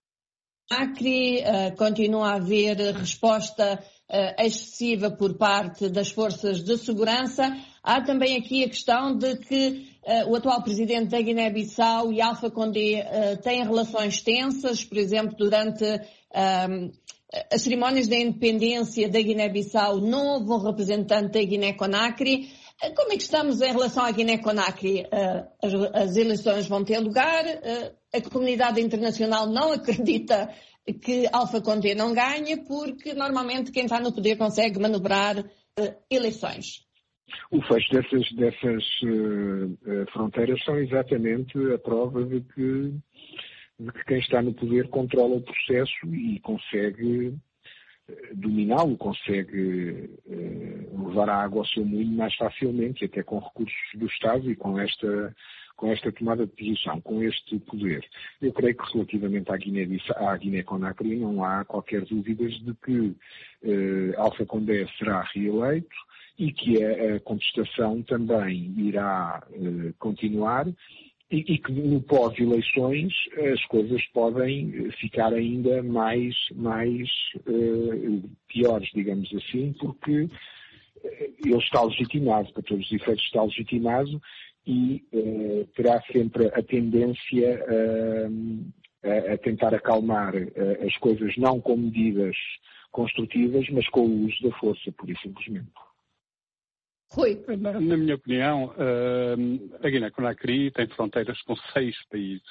Acre, uh, continua a haver resposta uh, excessiva por parte das forças de segurança. Há também aqui a questão de que uh, o atual presidente da Guiné-Bissau e Alpha Condé uh, têm relações tensas, por exemplo, durante um, as cerimónias da independência da Guiné-Bissau não houve um representante da Guiné-Conakry. Uh, como é que estamos em relação à Guiné-Conakry? Uh, as, as eleições vão ter lugar, uh, a comunidade internacional não acredita que Alpha Condé não ganha, porque normalmente quem está no poder consegue manobrar uh, eleições. O fecho dessas, dessas uh, uh, fronteiras são exatamente a prova de que, de que quem está no poder controla o processo e consegue uh, dominá-lo, consegue uh, levar a água ao seu moinho mais facilmente, até com recursos do Estado e com esta, com esta tomada de posição, com este poder. Eu creio que relativamente à Guiné, à Guiné-Conakry não há qualquer dúvida de que eh, Alpha Condé será reeleito e que a, a contestação também irá eh, continuar e, e que no pós-eleições as coisas podem ficar ainda mais, mais eh, piores, digamos assim, porque ele está legitimado, para todos os efeitos está legitimado e uh, terá sempre a tendência uh, a, a tentar acalmar uh, as coisas não com medidas construtivas, mas com o uso da força, pura e simplesmente. Rui. Na, na minha opinião, uh, a Guiné-Conakry tem fronteiras com seis países.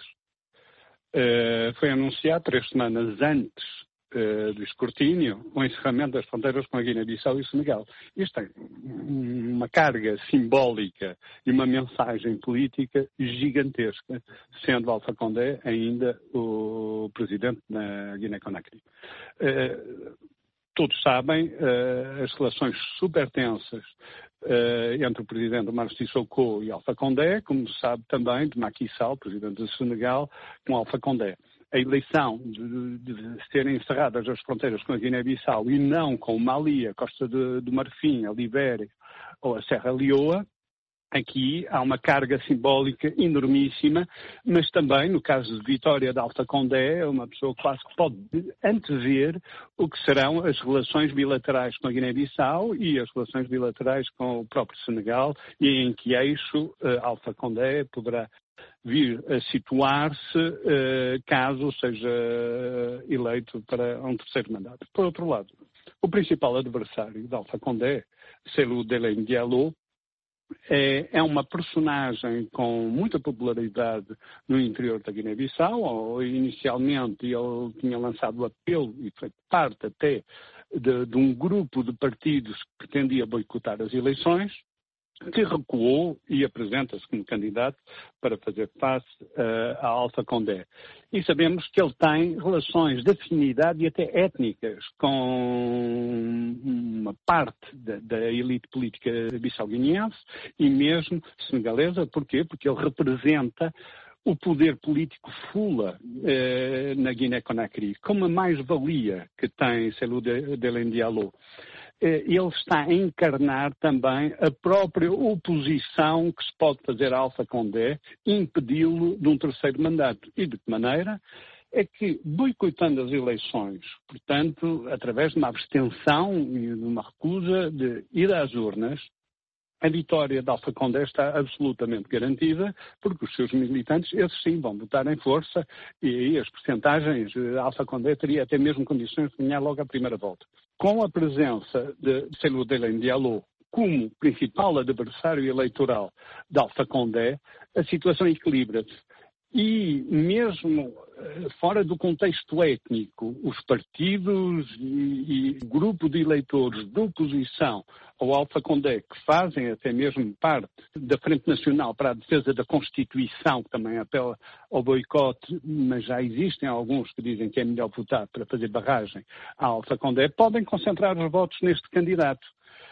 Uh, foi anunciado três semanas antes do escrutínio, o encerramento das fronteiras com a Guiné-Bissau e o Senegal. Isto tem uma carga simbólica e uma mensagem política gigantesca, sendo Alpha Condé ainda o presidente na Guiné-Conakry. Uh, todos sabem uh, as relações super tensas uh, entre o presidente Omar Sissoko e Alpha Condé, como se sabe também de Macky Sall, presidente do Senegal, com Alpha Condé. A eleição de, de, de serem encerradas as fronteiras com a Guiné-Bissau e não com o Mali, a Costa de, do Marfim, a Libéria ou a Serra Leoa, aqui há uma carga simbólica enormíssima, mas também, no caso de Vitória de Alpha Condé, é uma pessoa quase que pode antever o que serão as relações bilaterais com a Guiné-Bissau e as relações bilaterais com o próprio Senegal, e em que eixo uh, Alpha Condé poderá vir a situar-se uh, caso seja eleito para um terceiro mandato. Por outro lado, o principal adversário de Alpha Condé, Cellou Dalein Diallo, é, é uma personagem com muita popularidade no interior da Guiné-Bissau. Inicialmente ele tinha lançado o apelo e foi parte até de, de um grupo de partidos que pretendia boicotar as eleições, que recuou e apresenta-se como candidato para fazer face uh, a Alpha Condé. E sabemos que ele tem relações de afinidade e até étnicas com uma parte da, da elite política bissau-guineense e mesmo senegalesa. Porquê? Porque ele representa o poder político fula eh, na Guiné-Conakry, como a mais-valia que tem Cellou Dalein Diallo. Ele está a encarnar também a própria oposição que se pode fazer a Alpha Condé, impedi-lo de um terceiro mandato. E de que maneira? É que, boicotando as eleições, portanto, através de uma abstenção e de uma recusa de ir às urnas, a vitória de Alpha Condé está absolutamente garantida, porque os seus militantes, esses sim, vão votar em força, e aí as percentagens, Alpha Condé teria até mesmo condições de ganhar logo a primeira volta. Com a presença de Cellou Dalein Diallo como principal adversário eleitoral de Alpha Condé, a situação equilibra-se. E mesmo fora do contexto étnico, os partidos e, e grupo de eleitores de oposição ao Alpha Condé, que fazem até mesmo parte da Frente Nacional para a Defesa da Constituição, que também apela ao boicote, mas já existem alguns que dizem que é melhor votar para fazer barragem a Alpha Condé, podem concentrar os votos neste candidato.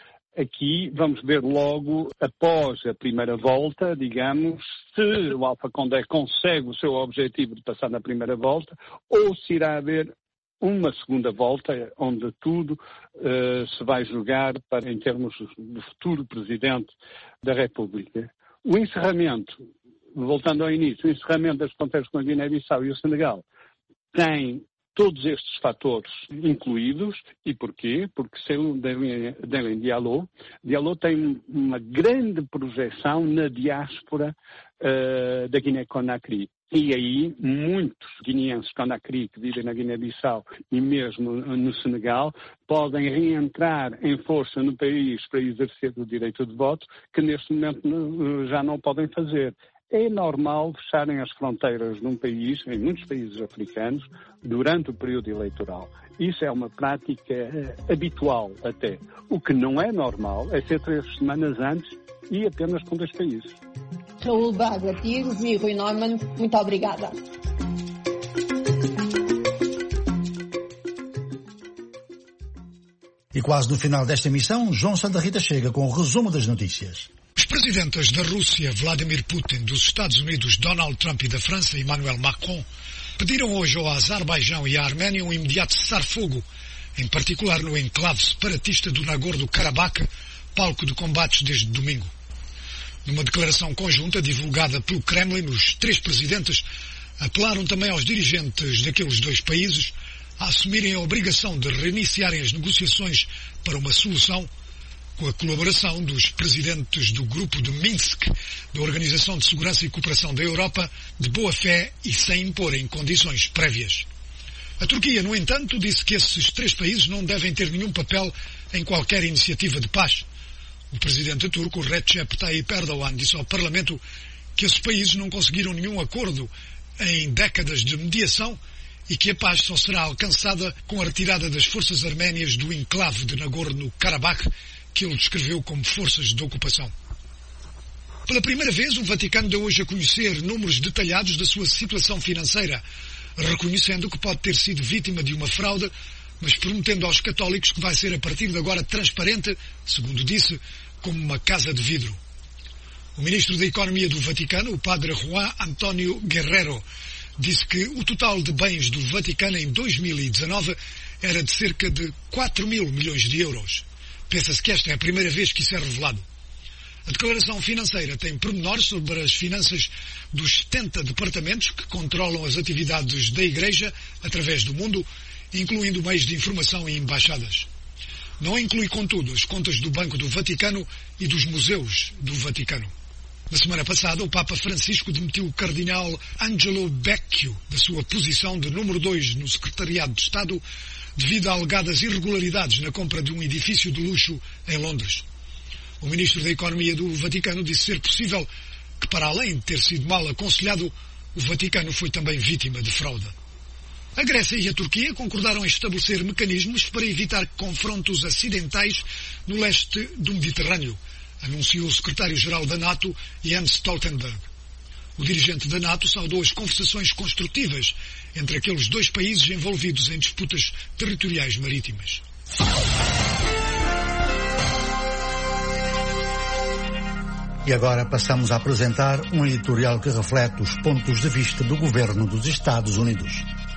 Aqui vamos ver logo, após a primeira volta, digamos, se o Alpha Condé consegue o seu objetivo de passar na primeira volta, ou se irá haver uma segunda volta, onde tudo uh, se vai jogar para, em termos do futuro Presidente da República. O encerramento, voltando ao início, o encerramento das fronteiras com a Guiné-Bissau e o Senegal tem todos estes fatores incluídos. E porquê? Porque Cellou Dalein Diallo, Diallo tem uma grande projeção na diáspora uh, da Guiné-Conakry. E aí, muitos guineenses Conakry que vivem na Guiné-Bissau e mesmo no Senegal podem reentrar em força no país para exercer o direito de voto, que neste momento já não podem fazer. É normal fecharem as fronteiras num país, em muitos países africanos, durante o período eleitoral. Isso é uma prática eh, habitual até. O que não é normal é ser três semanas antes e apenas com dois países. Raul Braga Pires e Rui Neumann, muito obrigada. E quase no final desta emissão, João Santa Rita chega com o resumo das notícias. Os presidentes da Rússia, Vladimir Putin, dos Estados Unidos, Donald Trump e da França, Emmanuel Macron, pediram hoje ao Azerbaijão e à Arménia um imediato cessar-fogo, em particular no enclave separatista do Nagorno-Karabakh, palco de combates desde domingo. Numa declaração conjunta divulgada pelo Kremlin, os três presidentes apelaram também aos dirigentes daqueles dois países a assumirem a obrigação de reiniciarem as negociações para uma solução, com a colaboração dos presidentes do Grupo de Minsk, da Organização de Segurança e Cooperação da Europa, de boa fé e sem imporem condições prévias. A Turquia, no entanto, disse que esses três países não devem ter nenhum papel em qualquer iniciativa de paz. O presidente turco, Recep Tayyip Erdogan, disse ao Parlamento que esses países não conseguiram nenhum acordo em décadas de mediação e que a paz só será alcançada com a retirada das forças arménias do enclave de Nagorno-Karabakh, que ele descreveu como forças de ocupação. Pela primeira vez, o Vaticano deu hoje a conhecer números detalhados da sua situação financeira, reconhecendo que pode ter sido vítima de uma fraude, mas prometendo aos católicos que vai ser a partir de agora transparente, segundo disse, como uma casa de vidro. O ministro da Economia do Vaticano, o padre Juan António Guerrero, disse que o total de bens do Vaticano em dois mil e dezanove era de cerca de quatro mil milhões de euros. Pensa-se que esta é a primeira vez que isso é revelado. A declaração financeira tem pormenores sobre as finanças dos setenta departamentos que controlam as atividades da Igreja através do mundo, incluindo meios de informação e embaixadas. Não inclui, contudo, as contas do Banco do Vaticano e dos museus do Vaticano. Na semana passada, o Papa Francisco demitiu o cardeal Angelo Becchio da sua posição de número dois no Secretariado de Estado devido a alegadas irregularidades na compra de um edifício de luxo em Londres. O ministro da Economia do Vaticano disse ser possível que, para além de ter sido mal aconselhado, o Vaticano foi também vítima de fraude. A Grécia e a Turquia concordaram em estabelecer mecanismos para evitar confrontos acidentais no leste do Mediterrâneo, anunciou o secretário-geral da NATO, Jens Stoltenberg. O dirigente da NATO saudou as conversações construtivas entre aqueles dois países envolvidos em disputas territoriais marítimas. E agora passamos a apresentar um editorial que reflete os pontos de vista do governo dos Estados Unidos.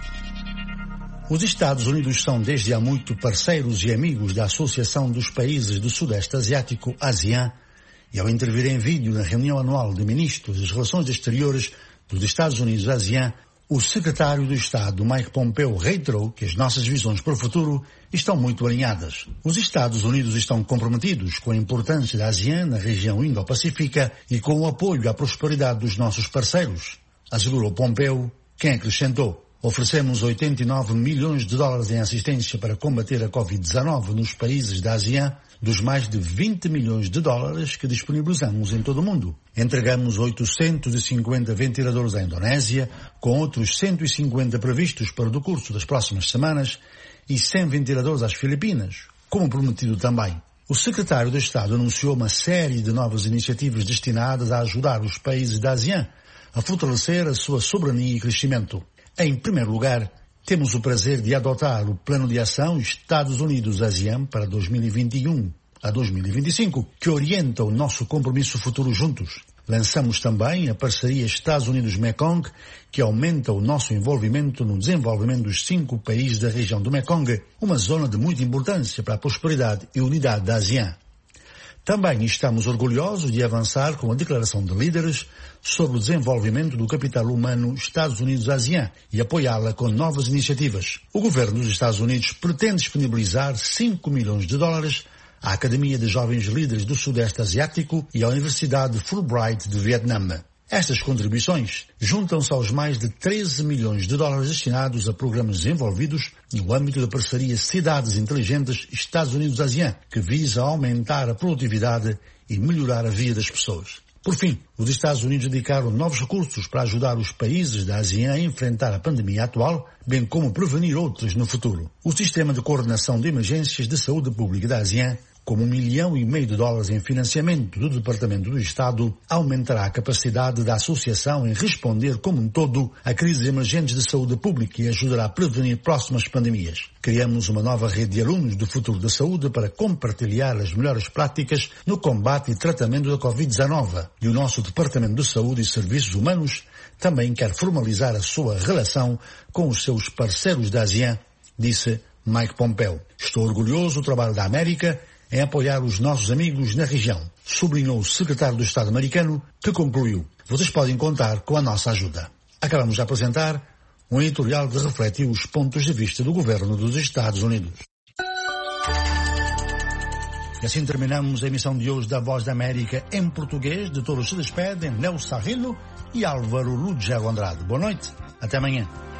Os Estados Unidos são desde há muito parceiros e amigos da Associação dos Países do Sudeste Asiático, ASEAN, e ao intervir em vídeo na reunião anual de ministros das Relações Exteriores dos Estados Unidos-ASEAN, o secretário do Estado, Mike Pompeo, reiterou que as nossas visões para o futuro estão muito alinhadas. Os Estados Unidos estão comprometidos com a importância da ASEAN na região Indo-Pacífica e com o apoio à prosperidade dos nossos parceiros, assegurou Pompeo, quem acrescentou: oferecemos oitenta e nove milhões de dólares em assistência para combater a covid dezenove nos países da ASEAN, dos mais de vinte milhões de dólares que disponibilizamos em todo o mundo. Entregamos oitocentos e cinquenta ventiladores à Indonésia, com outros cento e cinquenta previstos para o decurso das próximas semanas, e cem ventiladores às Filipinas, como prometido também. O secretário de Estado anunciou uma série de novas iniciativas destinadas a ajudar os países da ASEAN a fortalecer a sua soberania e crescimento. Em primeiro lugar, temos o prazer de adotar o Plano de Ação Estados Unidos-ASEAN para dois mil e vinte e um a dois mil e vinte e cinco, que orienta o nosso compromisso futuro juntos. Lançamos também a parceria Estados Unidos-Mekong, que aumenta o nosso envolvimento no desenvolvimento dos cinco países da região do Mekong, uma zona de muita importância para a prosperidade e unidade da ASEAN. Também estamos orgulhosos de avançar com a declaração de líderes sobre o desenvolvimento do capital humano Estados Unidos-ASEAN e apoiá-la com novas iniciativas. O governo dos Estados Unidos pretende disponibilizar cinco milhões de dólares à Academia de Jovens Líderes do Sudeste Asiático e à Universidade Fulbright de Vietnã. Estas contribuições juntam-se aos mais de treze milhões de dólares destinados a programas desenvolvidos no âmbito da parceria Cidades Inteligentes Estados Unidos-ASEAN, que visa aumentar a produtividade e melhorar a vida das pessoas. Por fim, os Estados Unidos dedicaram novos recursos para ajudar os países da ASEAN a enfrentar a pandemia atual, bem como prevenir outras no futuro. O Sistema de Coordenação de Emergências de Saúde Pública da ASEAN como um milhão e meio de dólares em financiamento do Departamento do Estado, aumentará a capacidade da Associação em responder como um todo a crises emergentes de saúde pública e ajudará a prevenir próximas pandemias. Criamos uma nova rede de alunos do futuro da saúde para compartilhar as melhores práticas no combate e tratamento da covid dezenove. E o nosso Departamento de Saúde e Serviços Humanos também quer formalizar a sua relação com os seus parceiros da ASEAN, disse Mike Pompeo. Estou orgulhoso do trabalho da América em apoiar os nossos amigos na região, sublinhou o secretário do Estado americano, que concluiu: vocês podem contar com a nossa ajuda. Acabamos de apresentar um editorial que reflete os pontos de vista do governo dos Estados Unidos. E assim terminamos a emissão de hoje da Voz da América em português. De todos se despedem Léo Sarrilo e Álvaro Lugero Andrade. Boa noite, até amanhã.